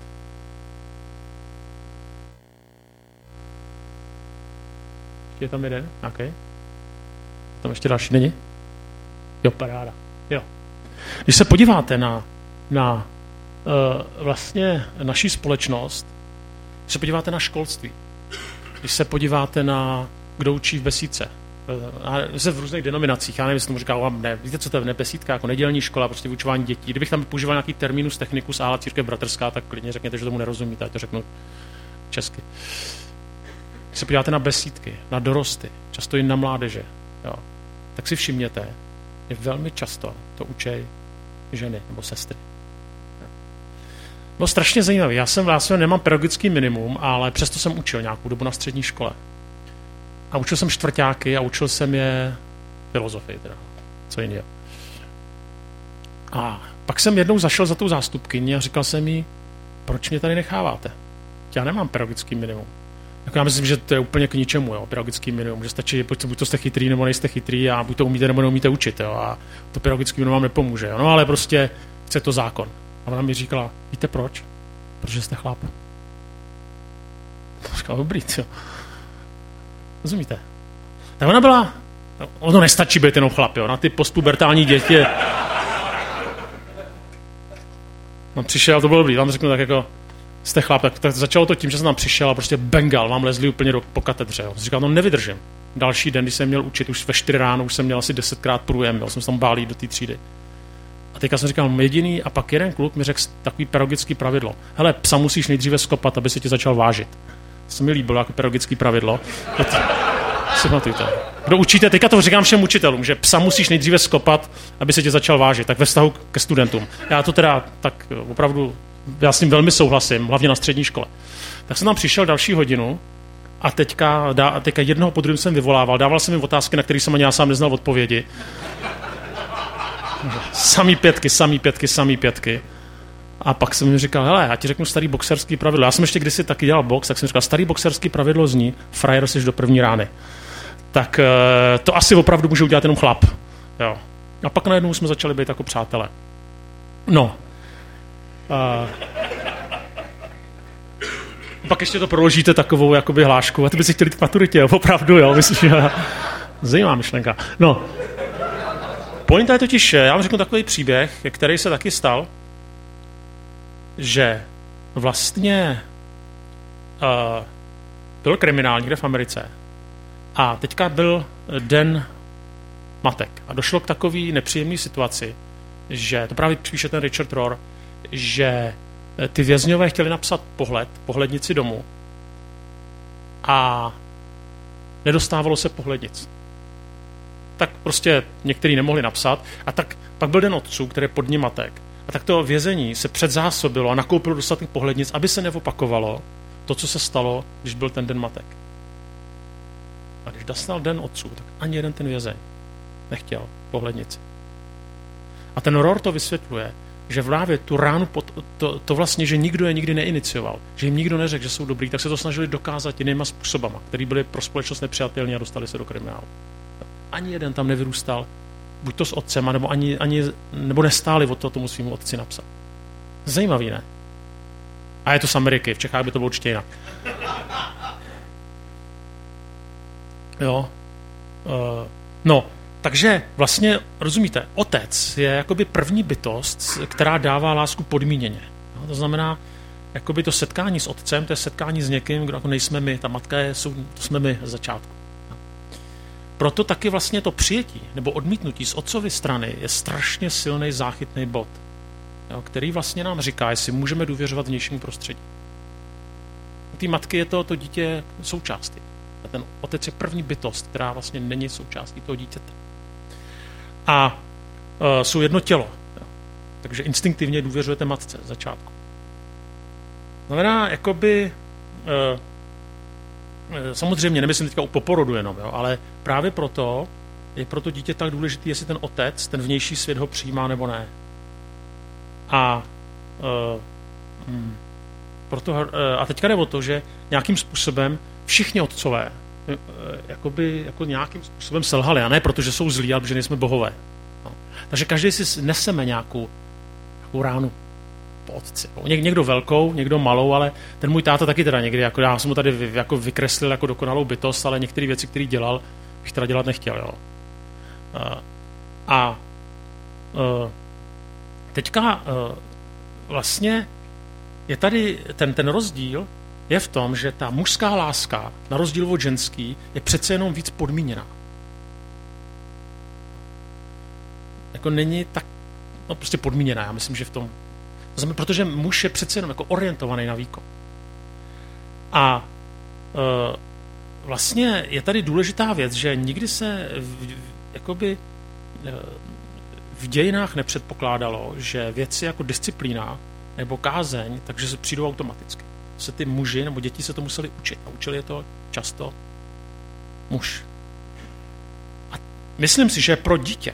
Je tam jeden? OK. Tam ještě další není? Jo, paráda. Jo. Když se podíváte na vlastně naší společnost, když se podíváte na školství, když se podíváte na kdo učí v besídce, se v různých denominacích, já nevím, jestli tomu říkám, ne, víte, co to je besídka, jako nedělní škola, prostě vyučování dětí. Kdybych tam používal nějaký terminus technicus a církev bratrská, tak klidně řekněte, že tomu nerozumíte, ať to řeknu česky. Když se podíváte na besídky, na dorosty, často i na mládeže, jo, tak si všimněte, že velmi často to učí ženy nebo sestry. Bylo strašně zajímavé. Já nemám pedagogický minimum, ale přesto jsem učil nějakou dobu na střední škole. A učil jsem čtvrťáky a učil jsem je filozofii, teda co jiného. A pak jsem jednou zašel za tou zástupkyni a říkal jsem jí, proč mě tady necháváte? Já nemám pedagogický minimum. Jako já myslím, že to je úplně k ničemu, jo, pedagogický minimum, že stačí, buď to jste chytrý, nebo nejste chytrý a buď to umíte, nebo neumíte učit, jo, a to pedagogický minimum vám nepomůže, jo, no ale prostě chce to zákon. A ona mi říkala, víte proč? Protože jste chlap. Říkal, dobrý, jo. Rozumíte? Tak ona byla, ono nestačí být jenom chlap, jo, na ty postpubertální děti. On přišel, to bylo dobrý, vám řeknu tak jako, jste chlap, tak začalo to tím, že jsem tam přišel a prostě bengal, vám lezli úplně po katedře, jo. Říkal, no nevydržím. Další den, když jsem měl učit, už ve 4 ráno, už jsem měl asi 10krát průjem, jo, jsem se tam bál jít do té třídy. A teďka jsem říkal, jediný, a pak jeden kluk mi řekl takový pedagogický pravidlo. Hele, psa musíš nejdříve skopat, aby se ti začal vážit. To se mi líbilo jako pedagogický pravidlo. Kdo učíte, teďka to říkám všem učitelům, že psa musíš nejdříve skopat, aby se tě začal vážit, tak ve vztahu ke studentům. Já to teda tak opravdu, já s tím velmi souhlasím, hlavně na střední škole. Tak jsem tam přišel další hodinu a teďka jednoho po druhém jsem vyvolával, dával jsem jim otázky, na které jsem ani já sám neznal odpovědi. Samý pětky. A pak jsem mi říkal, hele, já ti řeknu starý boxerský pravidlo. Já jsem ještě kdysi taky dělal box, tak jsem říkal, starý boxerský pravidlo zní, frajer jsi do první rány. Tak to asi opravdu může udělat jenom chlap. Jo. A pak najednou jsme začali být jako přátelé. No. Pak ještě to proložíte takovou jakoby hlášku. A ty by si chtěli k maturitě, jo? Opravdu, jo? Myslím, že zajímavá myšlenka. No. Pointa je totiž, já vám řeknu takový příběh, který se taky stal, že vlastně byl kriminál někde v Americe a teďka byl den matek a došlo k takové nepříjemné situaci, že, to právě píše ten Richard Rohr, že ty vězňové chtěli napsat pohlednici domů a nedostávalo se pohlednic. Tak prostě některý nemohli napsat a tak pak byl den otců, který je pod ním matek. A tak to vězení se předzásobilo a nakoupilo dostatek pohlednic, aby se neopakovalo to, co se stalo, když byl ten den matek. A když dostal den otců, tak ani jeden ten vězeň nechtěl pohlednici. A ten Rohr to vysvětluje, že právě tu ránu, to vlastně, že nikdo je nikdy neinicioval, že jim nikdo neřekl, že jsou dobrý, tak se to snažili dokázat jinýma způsobama, které byly pro společnost nepřijatelné a dostali se do kriminálu. Ani jeden tam nevyrůstal, buď to s otcem, nebo nestáli od toho tomu svým otci napsat. Zajímavý, ne? A je to z Ameriky, v Čechách by to bylo určitě jinak. Jo. No, takže vlastně, rozumíte, otec je jakoby první bytost, která dává lásku podmíněně. No, to znamená, jakoby to setkání s otcem, to je setkání s někým, kdo jako nejsme my, ta matka to jsme my z začátku. Proto taky vlastně to přijetí nebo odmítnutí z otcovy strany je strašně silný záchytný bod, jo, který vlastně nám říká, jestli můžeme důvěřovat vnějšímu prostředí. U té matky je to dítě součástí. A ten otec je první bytost, která vlastně není součástí toho dítěte. A jsou jedno tělo. Jo. Takže instinktivně důvěřujete matce z začátku. Znamená, jakoby... samozřejmě, nemyslím teďka u poporodu jenom, jo, ale právě proto je pro to dítě tak důležitý, jestli ten otec, ten vnější svět ho přijímá nebo ne. A a teďka jde o to, že nějakým způsobem všichni otcové jako nějakým způsobem selhali, a ne protože jsou zlí, ale protože nejsme bohové. No. Takže každý si neseme nějakou ránu po otci. Někdo velkou, někdo malou, ale ten můj táta taky teda někdy, jako já jsem mu tady jako vykreslil jako dokonalou bytost, ale některé věci, které dělal, bych teda dělat nechtěl. Jo. Teďka vlastně je tady ten rozdíl je v tom, že ta mužská láska, na rozdíl od ženský, je přece jenom víc podmíněná. Jako není tak, no prostě podmíněná, já myslím, že v tom. To znamená, protože muž je přece jenom jako orientovaný na výkon. A vlastně je tady důležitá věc, že nikdy se v dějinách nepředpokládalo, že věci jako disciplína nebo kázeň, takže se přijdou automaticky. Se ty muži nebo děti se to museli učit. A učili je to často muž. A myslím si, že pro dítě,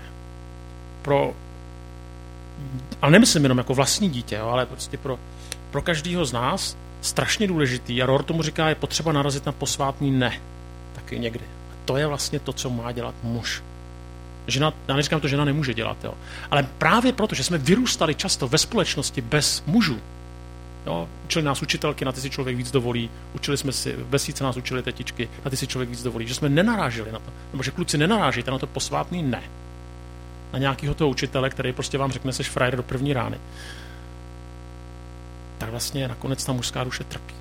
ale nemyslím jenom jako vlastní dítě, jo, ale prostě pro každého z nás strašně důležitý, a Rohr tomu říká, je potřeba narazit na posvátný ne. Taky někdy. A to je vlastně to, co má dělat muž. Žena, já neříkám to, žena nemůže dělat, jo. Ale právě proto, že jsme vyrůstali často ve společnosti bez mužů, Jo? Učili nás učitelky, na ty si člověk víc dovolí, učili jsme si, v besídce nás učili tetičky, na ty si člověk víc dovolí, že jsme nenaráželi na to, nebo že kluci nenarážíte na to posvátný ne. Na nějakého toho učitele, který prostě vám řekne, seš frajer do první rány. Tak vlastně nakonec ta mužská duše trpí.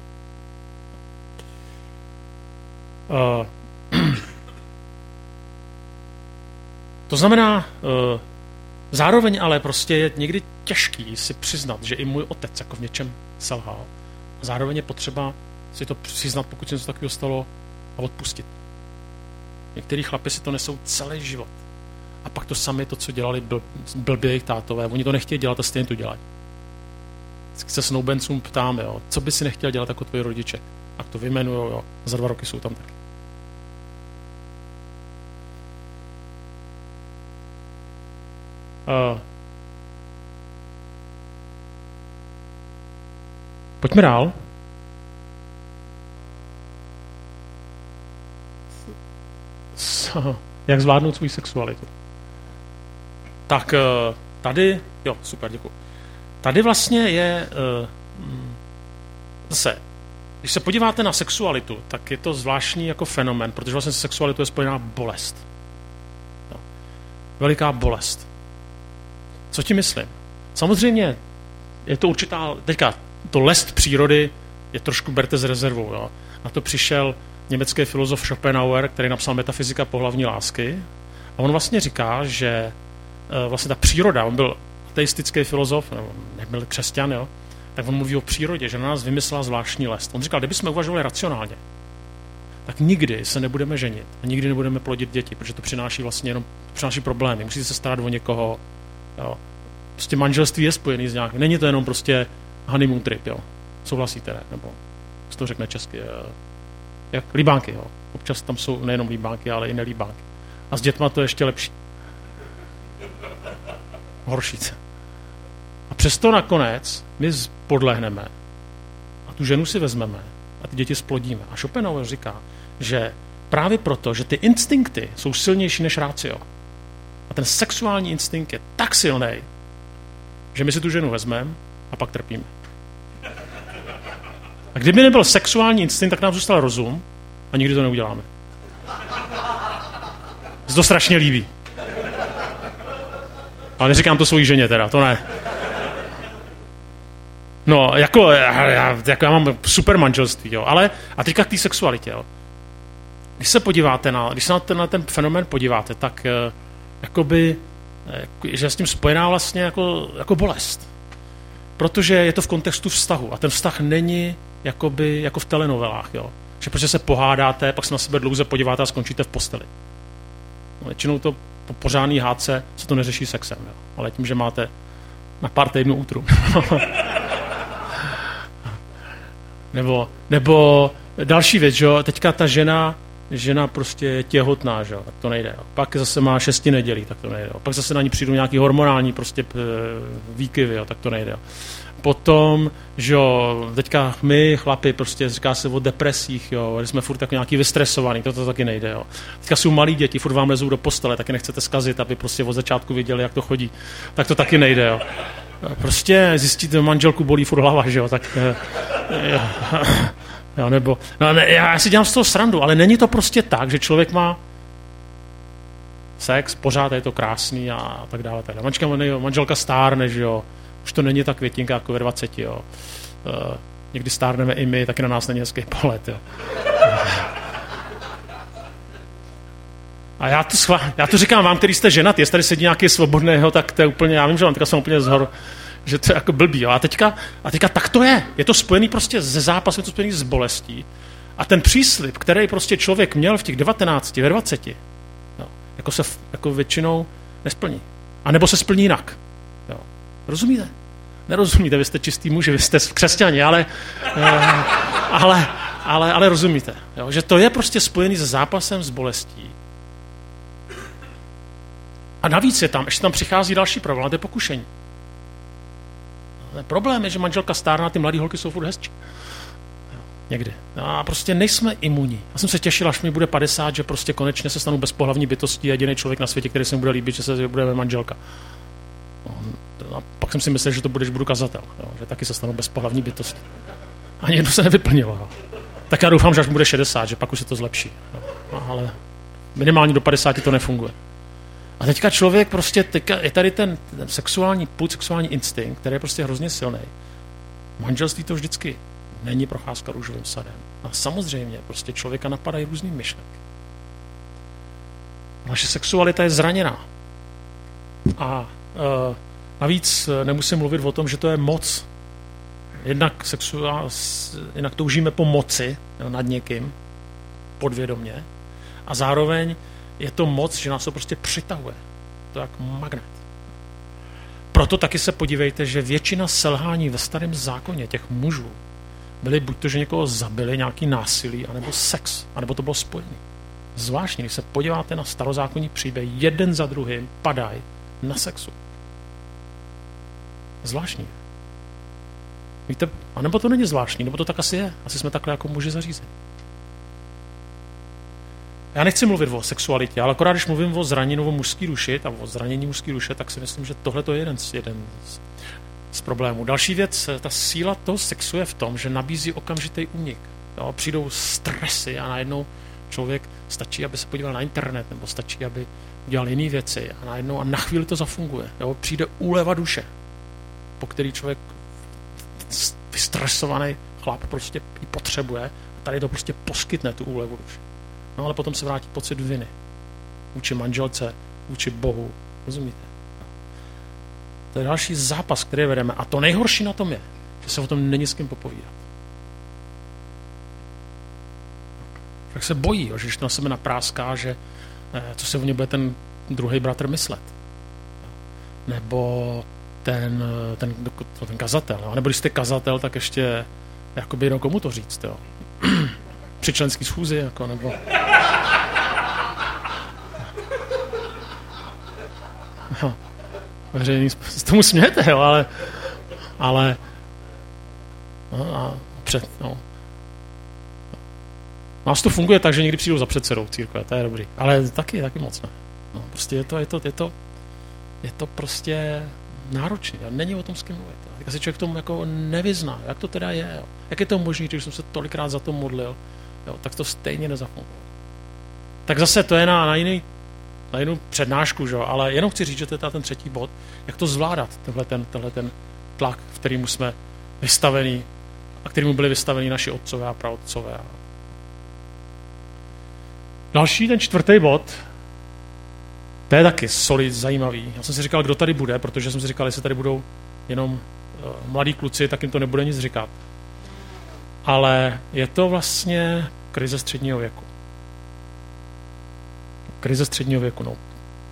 To znamená, zároveň ale prostě je někdy těžký si přiznat, že i můj otec jako v něčem selhal. Zároveň je potřeba si to přiznat, pokud se něco takového stalo, a odpustit. Některý chlapi si to nesou celý život. A pak to sami, to, co dělali blbě jejich tátové, oni to nechtějí dělat a stejně to dělají. Vždycky se snoubencům ptáme, jo, co by si nechtěl dělat jako tvoji rodiče. A to vyjmenujou, jo, za 2 roky jsou tam taky. Pojďme dál. Jak zvládnout svou sexualitu. Tak tady, jo, super, děkuji. Tady vlastně je zase, když se podíváte na sexualitu, tak je to zvláštní jako fenomén, protože vlastně se sexualitou je spojená bolest. No. Veliká bolest. Co ti myslím? Samozřejmě je to určitá, teďka to lest přírody je trošku berte s rezervou. Jo. Na to přišel německý filozof Schopenhauer, který napsal Metafyzika pohlavní lásky. A on vlastně říká, že vlastně ta příroda, on byl ateistický filozof, nebo nebyl křesťan, jo, tak on mluví o přírodě, že na nás vymyslela zvláštní lest. On říkal, kdybychom uvažovali racionálně, tak nikdy se nebudeme ženit a nikdy nebudeme plodit děti, protože to přináší vlastně jenom přináší problémy. Musíte se starat o někoho. Jo. Prostě manželství je spojený s nějakým. Není to jenom prostě honeymoon trip, jo. Souhlasíte, ne? Nebo co to řekne česky? Jak líbánky, jo. Občas tam jsou nejenom líbánky, ale i nelíbánky. A s dětma to je ještě lepší. Horší. A přesto nakonec my podlehneme a tu ženu si vezmeme a ty děti splodíme. A Schopenhauer říká, že právě proto, že ty instinkty jsou silnější než ratio. A ten sexuální instinkt je tak silný, že my si tu ženu vezmeme a pak trpíme. A kdyby nebyl sexuální instinkt, tak nám zůstal rozum a nikdy to neuděláme. Se to strašně líbí. Ale neříkám to svojí ženě teda, to ne. No, jako já mám super manželství, jo, ale a teďka k té sexualitě, jo. Když se na ten fenomén podíváte, tak jakoby, že je s tím spojená vlastně jako bolest. Protože je to v kontextu vztahu a ten vztah není jakoby, jako v telenovelách, jo. Že protože se pohádáte, pak se na sebe dlouze podíváte a skončíte v posteli. No, většinou to po pořádný hádce se to neřeší sexem, jo. Ale tím, že máte na pár týdnů útru. nebo další věc, že jo, teďka ta žena prostě je těhotná, že jo, tak to nejde. Jo. Pak zase má 6 nedělí, tak to nejde. Jo. Pak zase na ní přijdou nějaký hormonální prostě výkyvy, jo, tak to nejde. Jo. Potom, že jo, teďka my chlapi, prostě říká se o depresích, jo, jsme furt tak nějaký vystresovaný, to taky nejde, jo. Teďka jsou malí děti, furt vám lezou do postele, taky nechcete zkazit, aby prostě od začátku viděli, jak to chodí, tak to taky nejde, jo. Prostě zjistíte, manželku bolí furt hlava, že jo, tak jo, nebo, no, ne, já si dělám z toho srandu, ale není to prostě tak, že člověk má sex, pořád je to krásný a tak dále. Manželka stárne, že jo, už to není ta květinka jako ve 20, jo. Někdy stárneme i my, taky na nás není hezký pohled, jo. A já to říkám vám, který jste ženat, jestli tady sedí nějaký svobodného, tak to je úplně, já vím, že vám teďka jsem úplně zhor, že to je jako blbý, jo. A teďka tak to je. Je to spojený prostě ze zápasem, je to spojený s bolestí. A ten příslib, který prostě člověk měl v těch 19, ve 20, jo, jako se jako většinou nesplní. A nebo se splní jinak. Jo. Rozumíte? Nerozumíte, vy jste čistý muži, vy jste křesťani, ale rozumíte. Jo, že to je prostě spojený se zápasem s bolestí. A navíc ještě tam přichází další problém, a to je pokušení. Problém je, že manželka stárná, ty mladý holky jsou furt hezčí. Někdy. A prostě nejsme imunní. Já jsem se těšil, až mi bude 50, že prostě konečně se stanu bezpohlavní bytostí a jediný člověk na světě, který se mi bude líbit, že se bude manželka. A pak pak jsem si myslel, že to budu kazatel, jo, že taky se stanu bezpohlavní bytost. Ani jedno se nevyplnilo. Jo. Tak já doufám, že až bude 60, že pak už se to zlepší. Jo. No, ale minimálně do 50 to nefunguje. A teďka člověk prostě, je tady ten sexuální pud, sexuální instinkt, který je prostě hrozně silný. Manželství to vždycky není procházka růžovým sadem. A samozřejmě prostě člověka napadají různý myšlenky. Naše sexualita je zraněná. A navíc nemusím mluvit o tom, že to je moc. Jednak toužíme po moci, jo, nad někým, podvědomě, a zároveň je to moc, že nás to prostě přitahuje. To je jak magnet. Proto taky se podívejte, že většina selhání ve starém zákoně těch mužů byly buď to, že někoho zabili, nějaký násilí, anebo sex, anebo to bylo spojené. Zvláštní, když se podíváte na starozákonní příběh, jeden za druhým padají na sexu. Zvláštní. Víte, anebo to není zvláštní, nebo to tak asi je. Asi jsme takhle jako muži zařízení. Já nechci mluvit o sexualitě, ale akorát, když mluvím o zranění o mužský duši, a o zranění mužský duše, tak si myslím, že tohle je jeden z problémů. Další věc, ta síla toho sexu je v tom, že nabízí okamžitý únik. Jo, přijdou stresy a najednou člověk stačí, aby se podíval na internet, nebo stačí, aby dělal jiné věci a najednou a na chvíli to zafunguje. Jo, přijde úleva duše, po který člověk vystresovaný chlap prostě ji potřebuje a tady to prostě poskytne tu úlevu duše. No ale potom se vrátí pocit viny. Vůči manželce, vůči Bohu. Rozumíte? To je další zápas, který vedeme. A to nejhorší na tom je, že se o tom není s kým popovídat. Tak se bojí, že když to na sebe napráská, že co se o něj bude ten druhý bratr myslet. Nebo ten kazatel. Jo? Nebo když jste kazatel, tak ještě jakoby jenom komu to říct. Jo? Při členský schůzi, jako, nebo... No, veřejný, s tomu smějete, jo, ale no. Nás to funguje tak, že někdy přijdou za předsedou církve, to je dobrý, ale taky moc ne. No, prostě je to prostě náročné, není o tom s kým mluvit. Tak si člověk tomu jako nevyzná, jak to teda je, jo. Jak je to možné, když jsem se tolikrát za to modlil, jo, tak to stejně nezafungovalo. Tak zase to je na jinou přednášku, že? Ale jenom chci říct, že to je ten třetí bod, jak to zvládat, tenhle ten tlak, v kterému jsme vystavení a kterému byli vystaveni naši otcové a praotcové. Další, ten čtvrtý bod, to je taky solid, zajímavý. Já jsem si říkal, kdo tady bude, protože jsem si říkal, jestli tady budou jenom mladí kluci, tak jim to nebude nic říkat. Ale je to vlastně krize středního věku. Krize středního věku, no.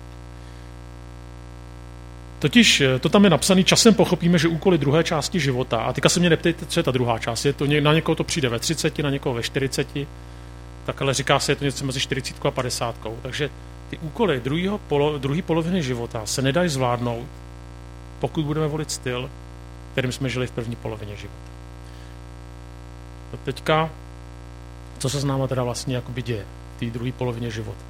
Totiž to tam je napsané, časem pochopíme, že úkoly druhé části života, a teďka se mě neptejte, co je ta druhá část, je to, na někoho to přijde ve 30, na někoho ve 40, tak ale říká se, je to něco mezi 40 a 50. Takže ty úkoly druhé poloviny života se nedají zvládnout, pokud budeme volit styl, kterým jsme žili v první polovině života. Teďka, co se s náma teda vlastně jakoby děje v té druhé polovině života.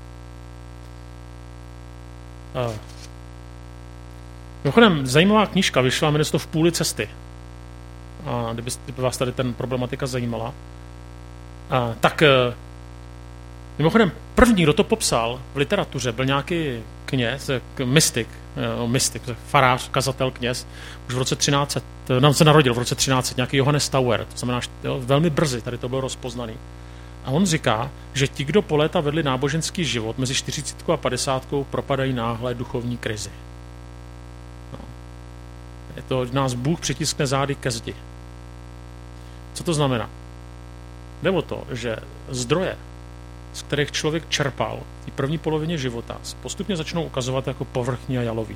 Mimochodem, zajímavá knížka vyšla, jmenuje se to V půli cesty. A kdyby vás tady ten problematika zajímala. Tak mimochodem, první, kdo to popsal v literatuře, byl nějaký kněz, mystik, farář, kazatel, kněz, už v roce 1300, nám se narodil v roce 1300, nějaký Johannes Tauer, to znamená, velmi brzy tady to bylo rozpoznaný. A on říká, že ti, kdo po léta vedli náboženský život mezi 40 a 50, propadají náhle duchovní krizi. No. Je to, nás Bůh přitiskne zády ke zdi. Co to znamená? Jde o to, že zdroje, z kterých člověk čerpal v té první polovině života, postupně začnou ukazovat jako povrchní a jalový.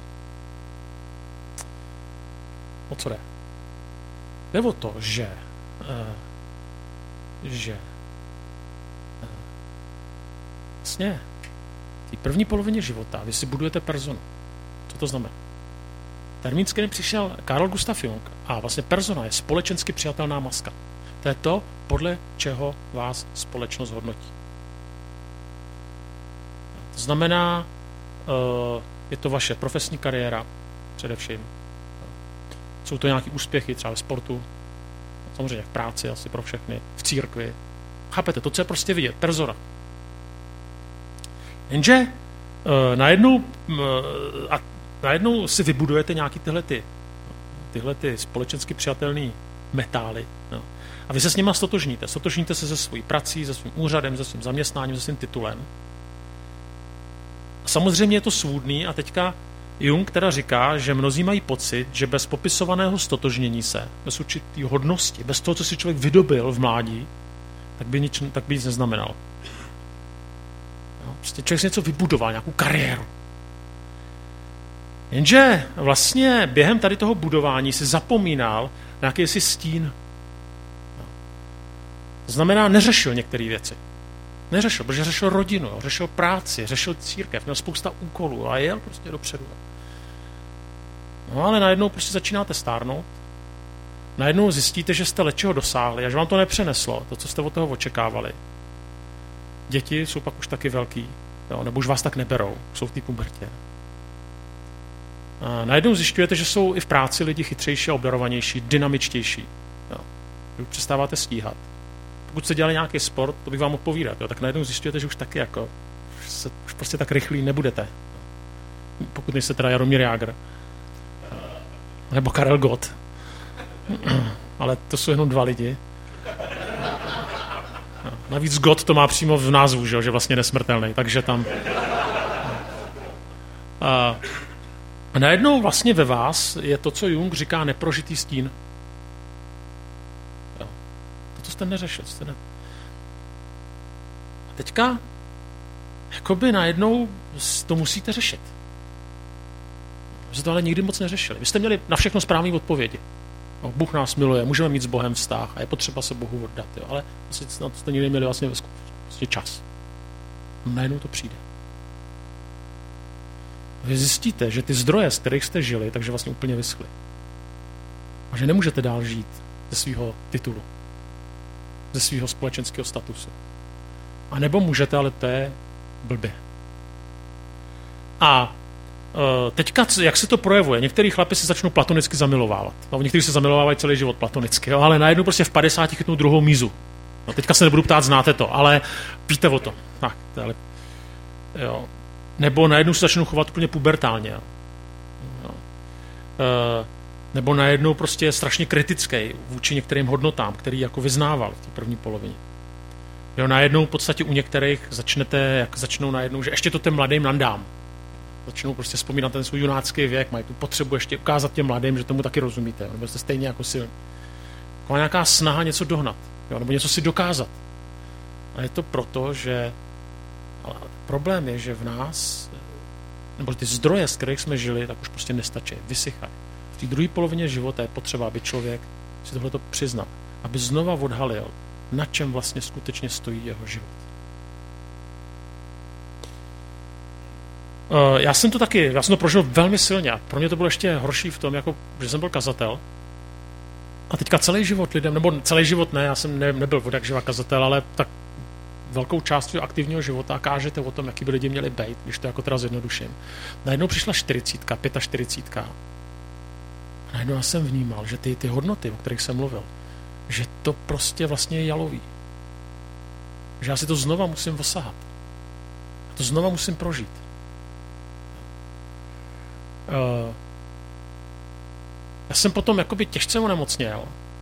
O co jde? Jde o to, že vlastně v té první polovině života vy si budujete personu. Co to znamená? Termín, s kterým přišel Carl Gustav Jung, a vlastně persona je společensky přijatelná maska. To je to, podle čeho vás společnost hodnotí. To znamená, je to vaše profesní kariéra, především, Jsou to nějaké úspěchy třeba ve sportu, samozřejmě v práci asi pro všechny, v církvi. Chápete, to, co je prostě vidět, perzora. Jenže najednou si vybudujete nějaký tyhle společensky přijatelné metály. No. A vy se s nima stotožníte. Stotožníte se se svojí prací, se svým úřadem, se svým zaměstnáním, se svým titulem. A samozřejmě je to svůdný a teďka Jung teda říká, že mnozí mají pocit, že bez popisovaného stotožnění se, bez určitý hodnosti, bez toho, co si člověk vydobil v mládí, tak by nic neznamenal. No, prostě člověk si něco vybudoval, nějakou kariéru. Jenže vlastně během tady toho budování si zapomínal na jakýsi stín. No. To znamená, neřešil některé věci. Neřešil, protože řešil rodinu, řešil práci, řešil církev, měl spousta úkolů a jel prostě dopředu. No ale najednou prostě začínáte stárnout, najednou zjistíte, že jste lečeho dosáhli a že vám to nepřeneslo, to, co jste od toho očekávali. Děti jsou pak už taky velký, jo, nebo už vás tak neberou, jsou v té pubertě. A najednou zjišťujete, že jsou i v práci lidi chytřejší a obdarovanější, dynamičtější. Jo. Vy už přestáváte stíhat. Pokud jste dělali nějaký sport, to bych vám mohl povídat, jo, tak najednou zjišťujete, že už taky jako, už prostě tak rychlí nebudete. Pokud nejste teda Jaromír Jágr. Nebo Karel Gott. Ale to jsou jenom 2 lidi. Navíc Gott to má přímo v názvu, že vlastně nesmrtelný, takže tam... A najednou vlastně ve vás je to, co Jung říká, neprožitý stín. Jo. To jste neřešil. A teďka jakoby najednou to musíte řešit. Vy jste to ale nikdy moc neřešili. Vy jste měli na všechno správné odpovědi. No, Bůh nás miluje, můžeme mít s Bohem vztah a je potřeba se Bohu oddat. Jo. Ale na to jste nikdy měli vlastně čas. Najednou to přijde. Vy zjistíte, že ty zdroje, z kterých jste žili, takže vlastně úplně vyschly. A že nemůžete dál žít ze svého titulu, ze svého společenského statusu. A nebo můžete, ale to je blbě. A teďka, jak se to projevuje? Některý chlapi se začnou platonicky zamilovávat. No, někteří se zamilovávají celý život platonicky, jo? Ale najednou prostě v 50 chytnou druhou mízu. No, teďka se nebudu ptát, znáte to, ale víte o to. Tak, ale, jo. Nebo najednou se začnou chovat úplně pubertálně. Jo. Nebo najednou prostě je strašně kritický vůči některým hodnotám, který jako vyznával v té první polovině. Jo, najednou v podstatě u některých začnou najednou, že ještě to těm mladým nandám. Začnou prostě vzpomínat ten svůj junácký věk, mají tu potřebu ještě ukázat těm mladým, že tomu taky rozumíte, jo, nebo jste stejně jako silní. Taková nějaká snaha něco dohnat, jo, nebo něco si dokázat. A je to proto, že ale problém je, že v nás, nebo ty zdroje, z kterých jsme žili, tak už prostě nestačí, vysychají. V té druhé polovině života je potřeba, aby člověk si tohleto přiznal, aby znova odhalil, na čem vlastně skutečně stojí jeho život. Já jsem to prožil velmi silně. Pro mě to bylo ještě horší v tom, jako, že jsem byl kazatel. A teďka celý život lidem, nebo celý život ne, já jsem nebyl vodak živa kazatel, ale tak velkou část svého aktivního života kážete o tom, jaký by lidi měli být, když to jako teda zjednoduším. Najednou přišla 40, 45. A najednou já jsem vnímal, že ty hodnoty, o kterých jsem mluvil, že to prostě vlastně je jalový. Že já si to znova musím osahat. A to znova musím prožít. Já jsem potom jakoby těžce onemocněl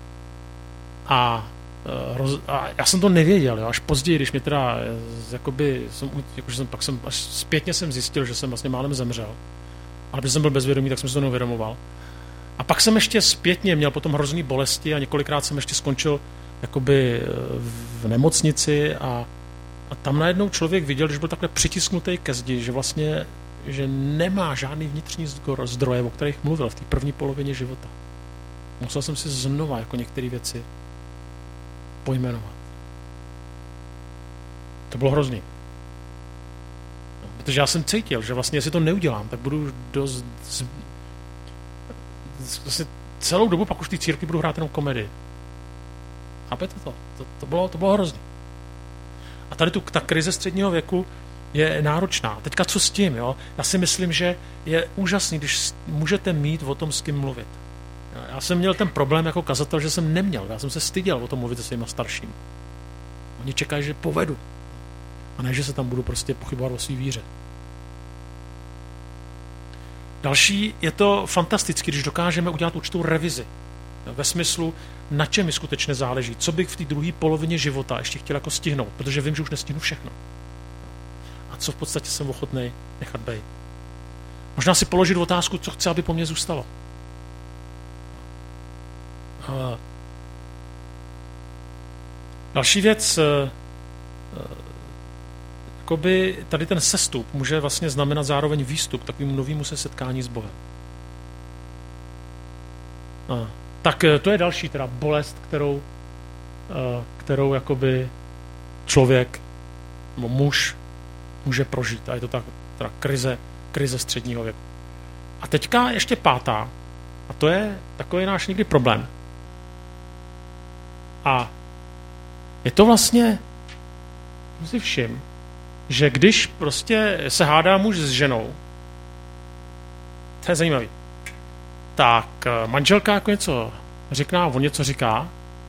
a já jsem to nevěděl, jo, až později, když mě teda jakoby, až zpětně jsem zjistil, že jsem vlastně málem zemřel, ale když jsem byl bezvědomý, tak jsem si to neuvědomoval. A pak jsem ještě zpětně měl potom hrozný bolesti a několikrát jsem ještě skončil jakoby v nemocnici a tam najednou člověk viděl, když byl takhle přitisknutý ke zdi, že vlastně že nemá žádný vnitřní zdroje, o kterých mluvil v té první polovině života. Musel jsem si znova jako některé věci pojmenovat. To bylo hrozný. No, protože já jsem cítil, že vlastně jestli to neudělám, tak budu vlastně celou dobu pak už v té církvi budu hrát jenom komedii. Chápete to? To bylo hrozný. A tady ta krize středního věku je náročná. Teďka co s tím, jo? Já si myslím, že je úžasný, když můžete mít o tom, s kým mluvit. já jsem měl ten problém jako kazatel, že jsem neměl. Já jsem se styděl o tom mluvit se svýma staršími. Oni čekají, že povedu. A ne, že se tam budu prostě pochybovat o svý víře. Další, je to fantastické, když dokážeme udělat určitou revizi. Ve smyslu, na čem mi skutečně záleží. Co bych v té druhé polovině života ještě chtěl jako stihnout, protože vím, že už nestihnu všechno. A co v podstatě jsem ochotný nechat být. Možná si položit otázku, co chci, aby po mně zůstalo. Další věc, jakoby tady ten sestup může vlastně znamenat zároveň výstup k takovému novému setkání s Bohem. Tak to je další teda bolest, kterou jakoby člověk nebo muž může prožít. A je to ta krize středního věku. A teďka ještě pátá, a to je takový náš někdy problém. A je to vlastně, si všim, že když prostě se hádá muž s ženou, to je zajímavý, tak manželka jako něco řekne, on něco říká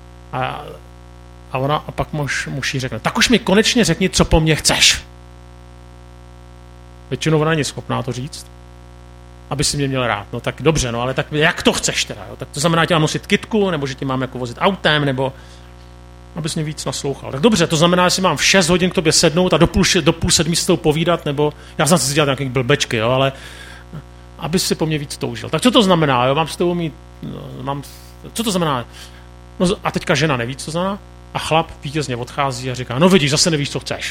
a pak muž jí řekne, tak už mi konečně řekni, co po mně chceš. Většinou ona není schopná to říct, aby si mě měl rád. No tak dobře, no ale tak jak to chceš teda? Jo? Tak to znamená, že tě mám nosit kytku, nebo že tě mám jako vozit autem, nebo abys mě víc naslouchal. Tak dobře, to znamená, že si mám v 6 hodin k tobě sednout a do půl sedmi s tou povídat, nebo já znám si dělat nějaké blbečky, jo, ale aby si po mně víc toužil. Tak co to znamená? Jo? Mám s tebou mít... co to znamená? No a teďka žena neví, co to znamená, a chlap vítězně odchází a říká, no vidíš, zase nevíš, co chceš.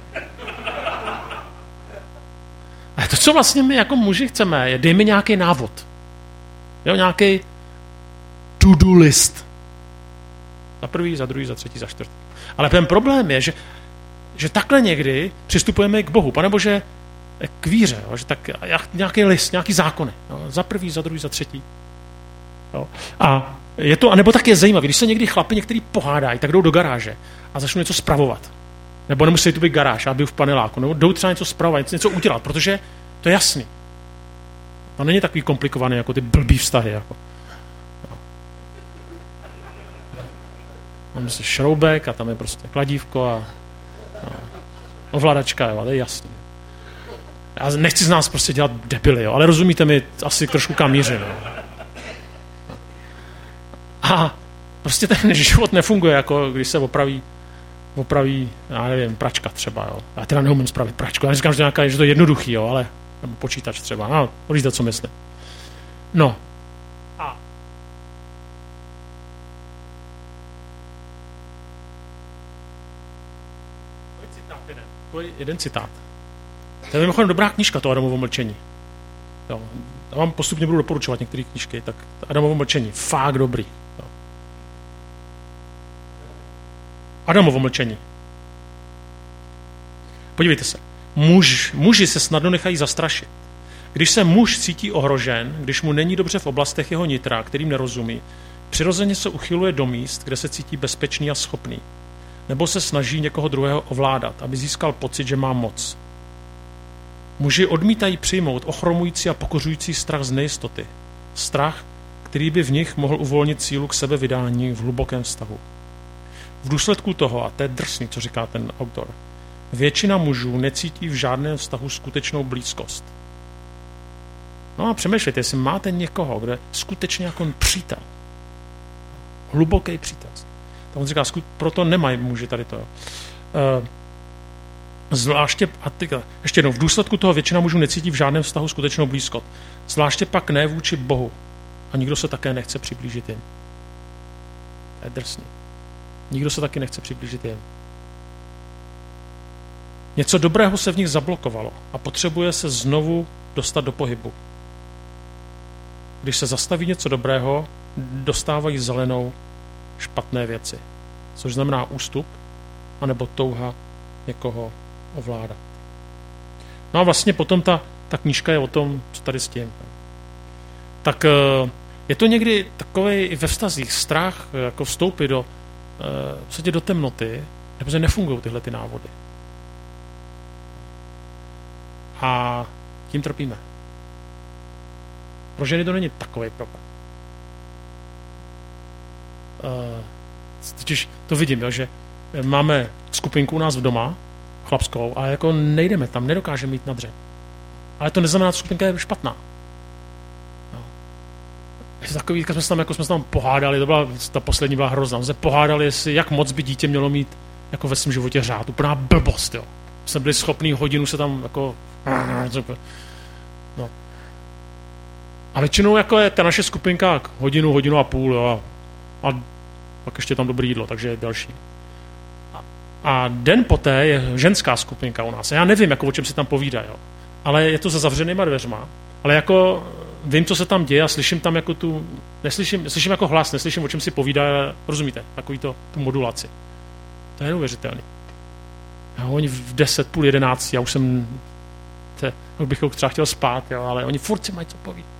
A to, co vlastně my jako muži chceme, je dej mi nějaký návod. Jo, nějaký to-do list. Za prvý, za druhý, za třetí, za čtvrtý. Ale ten problém je, že takhle někdy přistupujeme k Bohu. Pane Bože, k víře, jo, že tak nějaký list, nějaký zákony. Jo, za prvý, za druhý, za třetí. Jo. A je to, anebo tak je zajímavé, když se někdy chlapi některý pohádají, tak jdou do garáže a začnou něco spravovat. Nebo nemusí to být garáž, aby v paneláku. Nebo jdou třeba něco spravovat, něco udělat, protože to je jasný. To není takový komplikovaný, jako ty blbý vztahy. Jako. Mám se šroubek a tam je prostě kladívko a ovladačka, jo, ale je jasný. Já nechci z nás prostě dělat debily, jo, ale rozumíte mi asi trošku kam mířím. A prostě ten život nefunguje, jako když se opraví, já nevím, pračka třeba, jo. Já teda neumím spravit pračku, já říkám, že to je jednoduchý, jo, ale nebo počítač třeba, no, víte, co myslím. No. A to je jeden citát. To je mimochodem dobrá knížka, to Adamovo mlčení. Jo. Já vám postupně budu doporučovat některé knížky, tak Adamovo mlčení, fakt dobrý. Jo. Adamovo mlčení. Podívejte se. Muži se snadno nechají zastrašit. Když se muž cítí ohrožen, když mu není dobře v oblastech jeho nitra, kterým nerozumí, přirozeně se uchyluje do míst, kde se cítí bezpečný a schopný. Nebo se snaží někoho druhého ovládat, aby získal pocit, že má moc. Muži odmítají přijmout ochromující a pokořující strach z nejistoty. Strach, který by v nich mohl uvolnit sílu k sebevydání v hlubokém vztahu. V důsledku toho, a to je drsný, co říká ten autor, většina mužů necítí v žádném vztahu skutečnou blízkost. No a přemýšlejte, jestli máte někoho, kde skutečně jako přítel. Hluboký přítel. Tak on říká, proto nemají muži tady to. Zvláště, a tyka, ještě jednou, v důsledku toho většina mužů necítí v žádném vztahu skutečnou blízkost. Zvláště pak ne vůči Bohu. A nikdo se také nechce přiblížit jim. To je drsný. Nikdo se taky nechce přiblížit jim. Něco dobrého se v nich zablokovalo a potřebuje se znovu dostat do pohybu. Když se zastaví něco dobrého, dostávají zelenou špatné věci. Což znamená ústup, anebo touha někoho ovládat. No a vlastně potom ta knížka je o tom, co tady s tím. Tak je to někdy takovej i ve vztazích strach, jako vstoupit do temnoty, nebo nefungují tyhle ty návody. A tím trpíme. Pro ženy to není takový problém. totiž to vidím, jo, že máme skupinku u nás v doma, chlapskou, ale jako nejdeme tam, nedokážeme jít na dřeň. Ale to neznamená, že skupinka je špatná. No. Je takový, jsme se tam pohádali, ta poslední byla hrozná, jsme se pohádali, jestli, jak moc by dítě mělo mít jako ve svém životě řád. Úplná blbost, jo. Jsme byli schopní hodinu se tam jako... No. A většinou jako je ta naše skupinka hodinu a půl, jo. A pak ještě tam dobré jídlo, takže je další. A den poté je ženská skupinka u nás. Já nevím, jako o čem si tam povídají, jo. Ale je to za zavřenýma dveřma. Ale jako vím, co se tam děje a slyším tam jako slyším jako hlas, neslyším, o čem si povídá, rozumíte, takový tu modulaci. To je neuvěřitelný. Oni v 10, půl 11, já už bych třeba chtěl spát, jo, ale oni furt si mají co povídat.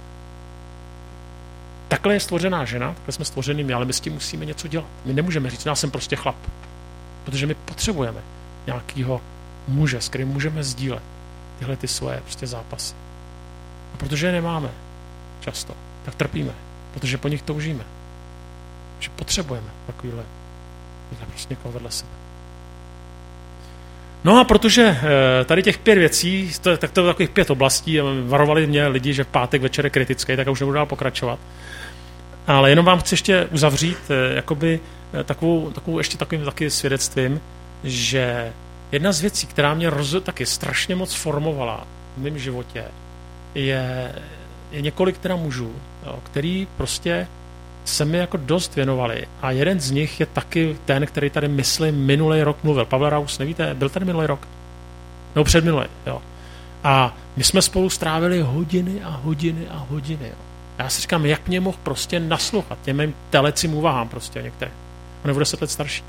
Takhle je stvořená žena, takhle jsme stvořený my, ale my s tím musíme něco dělat. My nemůžeme říct, já jsem prostě chlap. Protože my potřebujeme nějakého muže, s kterým můžeme sdílet tyhle ty svoje prostě zápasy. A protože je nemáme často, tak trpíme, protože po nich toužíme. Že potřebujeme takovýhle prostě někoho vedle sebe. No a protože tady těch 5 věcí, tak to je takových 5 oblastí, varovali mě lidi, že v pátek večer je kritický, tak já už nebudu dál pokračovat. Ale jenom vám chci ještě uzavřít jakoby takovou ještě takovým taky svědectvím, že jedna z věcí, která mě taky strašně moc formovala v mém životě, je několik teda mužů, jo, který prostě se mi jako dost věnovali. A jeden z nich je taky ten, který tady, myslím, minulý rok mluvil. Pavel Raus, nevíte, byl tady minulý rok? Nebo předminulý, jo. A my jsme spolu strávili hodiny a hodiny a hodiny, jo. Já si říkám, jak mě mohl prostě naslouchat těm mým telecím úvahám prostě některé. On je o 10 let starší.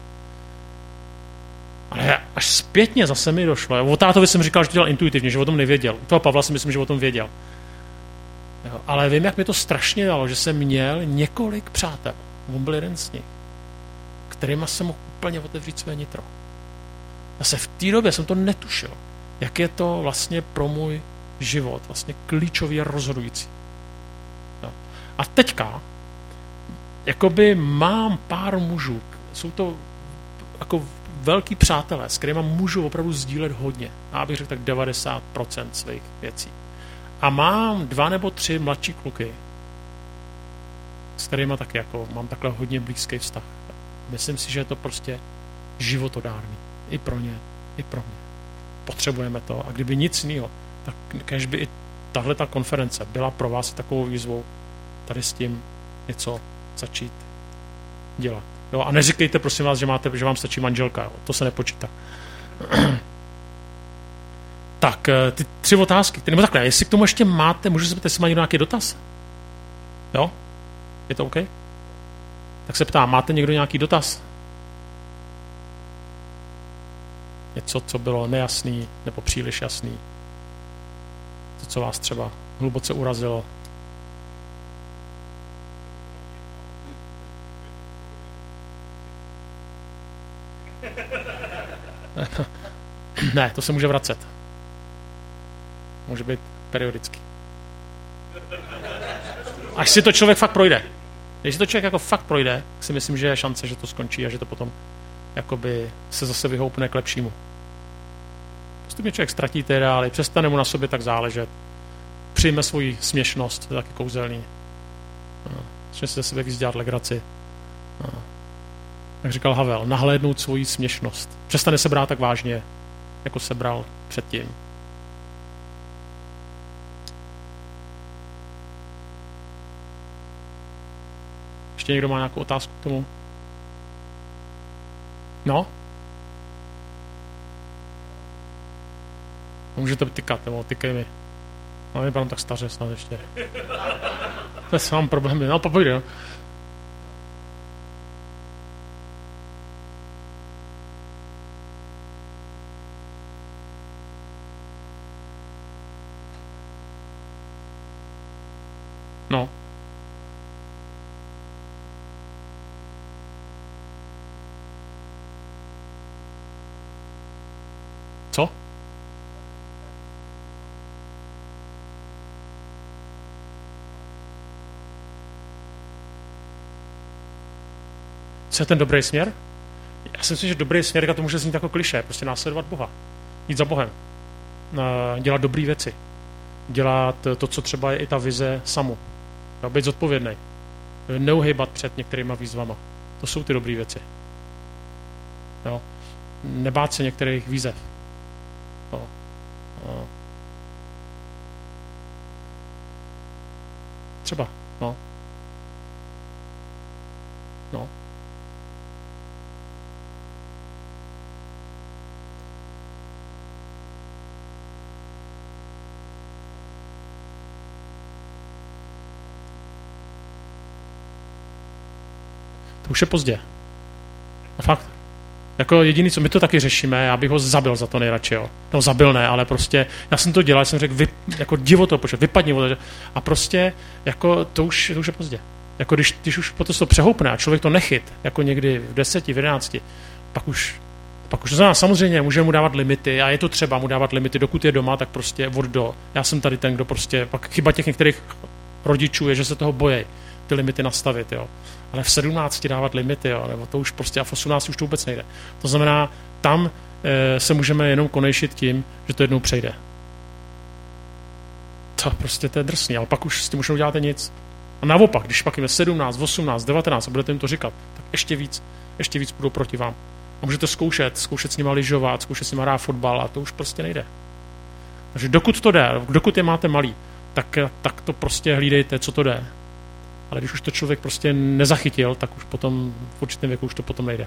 Ale až zpětně zase mi došlo. O tátovi jsem říkal, že to dělal intuitivně, že o tom nevěděl. U toho Pavla si myslím, že o tom věděl. Jo, ale vím, jak mi to strašně dalo, že jsem měl několik přátel. On byl jeden z nich, kterýma jsem mohl úplně otevřít své nitro. Zase v té době jsem to netušil, jak je to vlastně pro můj život vlastně klíčový a rozhodující. Jo. A teďka jakoby mám pár mužů, jsou to jako velký přátelé, s kterýma můžu opravdu sdílet hodně. Já bych řekl tak 90% svých věcí. A mám 2 nebo 3 mladší kluky, s kterýma taky jako mám takhle hodně blízký vztah. Myslím si, že je to prostě životodárný. I pro ně, i pro mě. Potřebujeme to. A kdyby nic jiného, tak kéž by i tahle ta konference byla pro vás takovou výzvou tady s tím něco začít dělat. Jo, a neříkejte, prosím vás, že vám stačí manželka. Jo. To se nepočítá. Tak, ty 3 otázky. Nebo takhle, jestli k tomu ještě máte, můžu se zeptat, jestli má někdo nějaký dotaz? Jo? Je to OK? Tak se ptám, máte někdo nějaký dotaz? Něco, co bylo nejasný nebo příliš jasný? To, co vás třeba hluboce urazilo? Ne, to se může vracet. Může být periodicky. Až si to člověk fakt projde. Když si to člověk jako fakt projde, si myslím, že je šance, že to skončí a že to potom jakoby se zase vyhoupne k lepšímu. Postupně člověk ztratí ty ideály, přestane mu na sobě tak záležet, přijme svoji směšnost, to je taky kouzelný. Začne si ze sebe víc dělat legraci. Jak říkal Havel, nahlédnout svoji směšnost. Přestane se brát tak vážně, jako se bral předtím. Ještě někdo má nějakou otázku k tomu? No? Můžete tykat, nebo tykej mi. No, vypadám tak staře snad ještě. To je sám problém. No, pojď, no. No. Co? Co je ten dobrý směr? Já si myslím, že dobrý směr, to může znít jako klišé, prostě následovat Boha. Jít za Bohem. Dělat dobré věci. Dělat to, co třeba je i ta vize samu. Být zodpovědný. Neuhejbat před některýma výzvama. To jsou ty dobré věci. Jo. Nebát se některých výzev. Jo. Třeba. No. To už je pozdě. A fakt. Jako jediný, co my to taky řešíme, já bych ho zabil za to nejradši, jo. No zabil ne, ale prostě, já jsem to dělal, jsem řekl, jako divo to počet, vypadni, a prostě, jako to už je pozdě. Jako když už potom se to přehoupne a člověk to nechyt, jako někdy v 10, v 11, pak už to znamená, samozřejmě můžeme mu dávat limity a je to třeba mu dávat limity, dokud je doma, tak prostě od do. Já jsem tady ten, kdo prostě, pak chyba těch některých rodičů je, že se toho bojí ty limity nastavit, jo. Ale v 17 dávat limity, jo, nebo to už prostě a v 18 už to vůbec nejde. To znamená, tam se můžeme jenom konejšit tím, že to jednou přejde. To je drsný, ale pak už s tím už neuděláte nic. A naopak, když pak jim je 17, 18, 19 a budete jim to říkat, tak ještě víc budou proti vám. A můžete zkoušet s nima lyžovat, zkoušet s nima hrát fotbal a to už prostě nejde. Takže dokud to jde, dokud je máte malý, tak to prostě hlídejte, co to jde. Ale když už to člověk prostě nezachytil, tak už potom v určitém věku už to potom nejde.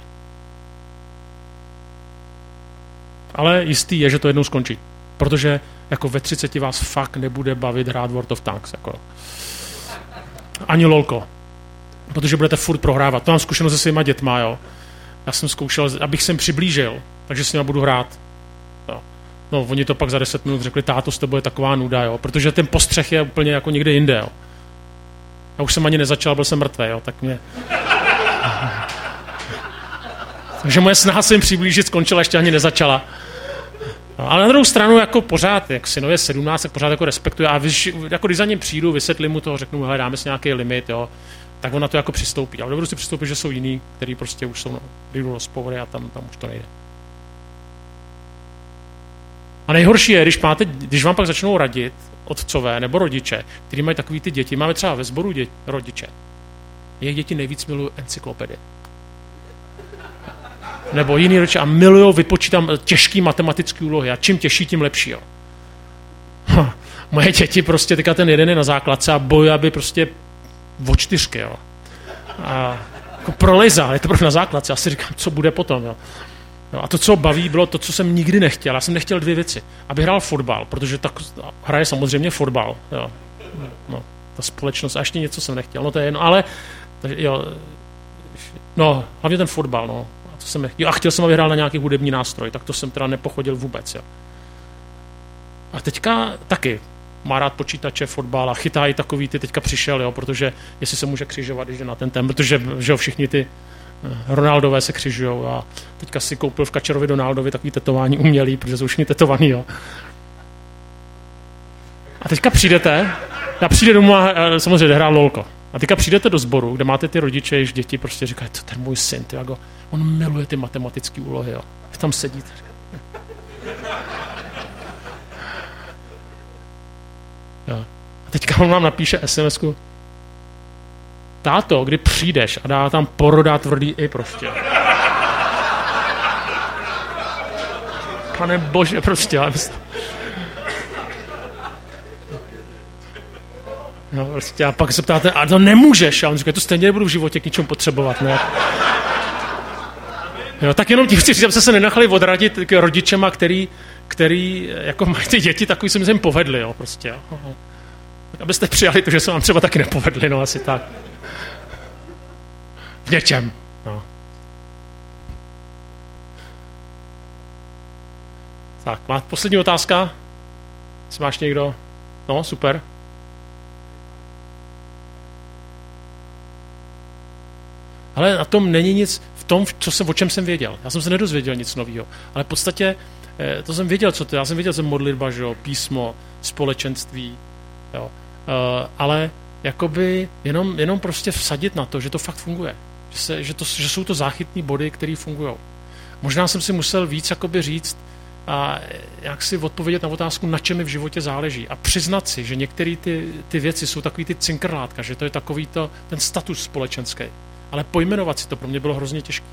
Ale jistý je, že to jednou skončí. Protože jako ve 30 vás fakt nebude bavit hrát World of Tanks. Jako. Ani lolko. Protože budete furt prohrávat. To mám zkušenost se svýma dětma, jo. Já jsem zkoušel, abych se jim přiblížil, takže s nima budu hrát. Jo. No, oni to pak za 10 minut řekli, táto, s tebou je taková nuda, jo. Protože ten postřeh je úplně jako někde jinde, jo. Já už jsem ani nezačal, byl jsem mrtvý, jo, tak mě... Takže moje snaha se jim přiblížit skončila, ještě ani nezačala. No, ale na druhou stranu, jako pořád, jak synově 17, tak pořád jako respektuje. A jako když za ním přijdu, vysvětlím mu to, řeknu mu, hele, dáme si nějaký limit, jo, tak on na to jako přistoupí. Ale dobře si přistoupit, že jsou jiní, kteří prostě už jsou rozpovory a tam už to nejde. A nejhorší je, když vám pak začnou radit otcové nebo rodiče, kteří mají takový ty děti. Máme třeba ve sboru rodiče. Jejich děti nejvíc milují encyklopedie. Nebo jiný rodiče a milujou vypočítám těžký matematický úlohy. A čím těžší, tím lepší. Jo. Moje děti prostě, teďka ten jeden je na základce a bojuje, aby prostě o 4, jo. A jako prolejzá, je to prostě na základce. Já si říkám, co bude potom, jo. A to, co baví, bylo to, co jsem nikdy nechtěl. Já jsem nechtěl 2 věci. Aby hrál fotbal, protože tak hraje samozřejmě fotbal. Jo. No, ta společnost, a ještě něco jsem nechtěl. No to je jedno, ale jo, no, hlavně ten fotbal, no. A chtěl jsem, aby hrál na nějaký hudební nástroj, tak to jsem teda nepochodil vůbec, jo. A teďka taky má rád počítače, fotbal a chytá i takový, ty teďka přišel, jo, protože jestli se může křižovat, když je na ten, protože že jo, všichni ty Ronaldové se křižujou a teďka si koupil v Kačerovi Donaldovi takový tetování umělý, protože jsou všichni tetovaný, jo. A teďka přijde domů a samozřejmě hrál lolko. A teďka přijdete do sboru, kde máte ty rodiče, jež děti prostě říkají, to ten můj syn, on miluje ty matematické úlohy, jo. Vy tam sedíte. Jo. A teďka on vám napíše SMS-ku, táto, kdy přijdeš a dá tam porodá tvrdý i prostě. Pane bože, prostě. No, prostě, a pak se ptáte, a to nemůžeš. A on říká, to stejně nebudu v životě k ničemu potřebovat. Ne? Jo, tak jenom tím chci říct, aby se nenechali odradit k rodičema, který jako mají ty děti, takový se mi sem povedli. Jo, prostě, jo. Tak abyste přijali to, že se vám třeba taky nepovedli. No, asi tak. V něčem. No. Tak, má poslední otázka? Jestli máš někdo? No, super. Ale na tom není nic, v tom, o čem jsem věděl. Já jsem se nedozvěděl nic nového. Ale v podstatě, to jsem věděl, co to je. Já jsem věděl, že modlitba, že jo, písmo, společenství, jo. Ale jakoby jenom prostě vsadit na to, že to fakt funguje. že jsou to záchytní body, které fungují. Možná jsem si musel víc jakoby říct a jak si odpovědět na otázku, na čem mi v životě záleží. A přiznat si, že některé ty věci jsou takový ty cinkrlátka, že to je takový ten status společenský. Ale pojmenovat si to pro mě bylo hrozně těžké.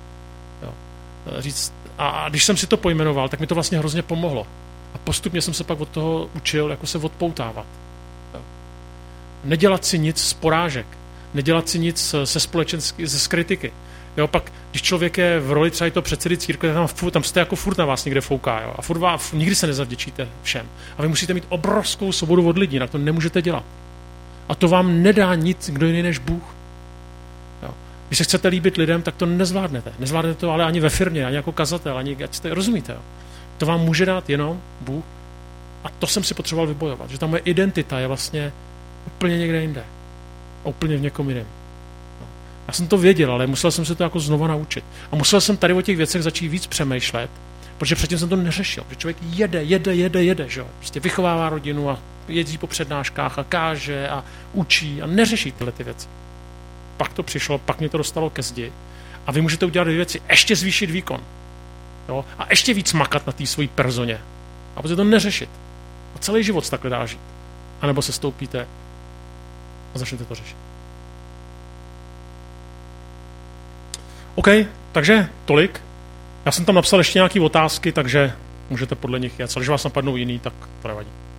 A když jsem si to pojmenoval, tak mi to vlastně hrozně pomohlo. A postupně jsem se pak od toho učil, jako se odpoutávat. Nedělat si nic z porážek. Nedělat si nic z kritiky. Jo, pak, když člověk je v roli třeba i toho předsedy církve, tam jste jako furt na vás někde fouká. Jo, a nikdy se nezavděčíte všem. A vy musíte mít obrovskou svobodu od lidí, na to nemůžete dělat. A to vám nedá nic kdo jiný než Bůh. Jo. Když se chcete líbit lidem, tak to nezvládnete. Nezvládnete to ale ani ve firmě, ani jako kazatel, ani rozumíte. Jo. To vám může dát jenom Bůh. A to jsem si potřeboval vybojovat, že ta moje identita je vlastně úplně někde jinde. A úplně v někom jiném. Já jsem to věděl, ale musel jsem se to jako znova naučit. A musel jsem tady o těch věcech začít víc přemýšlet, protože předtím jsem to neřešil. Že člověk jede, že jo. Prostě vychovává rodinu a jezdí po přednáškách a káže a učí a neřeší tyhle ty věci. Pak to přišlo, pak mě to dostalo ke zdi. A vy můžete udělat dvě věci. Ještě zvýšit výkon. Jo? A ještě víc makat na té své personě. A potom to neřešit. A celý život takhle dá žít. A nebo se stoupíte a začnete to řešit. OK, takže tolik. Já jsem tam napsal ještě nějaké otázky, takže můžete podle nich jet. Když vás napadnou jiný, tak to nevadí.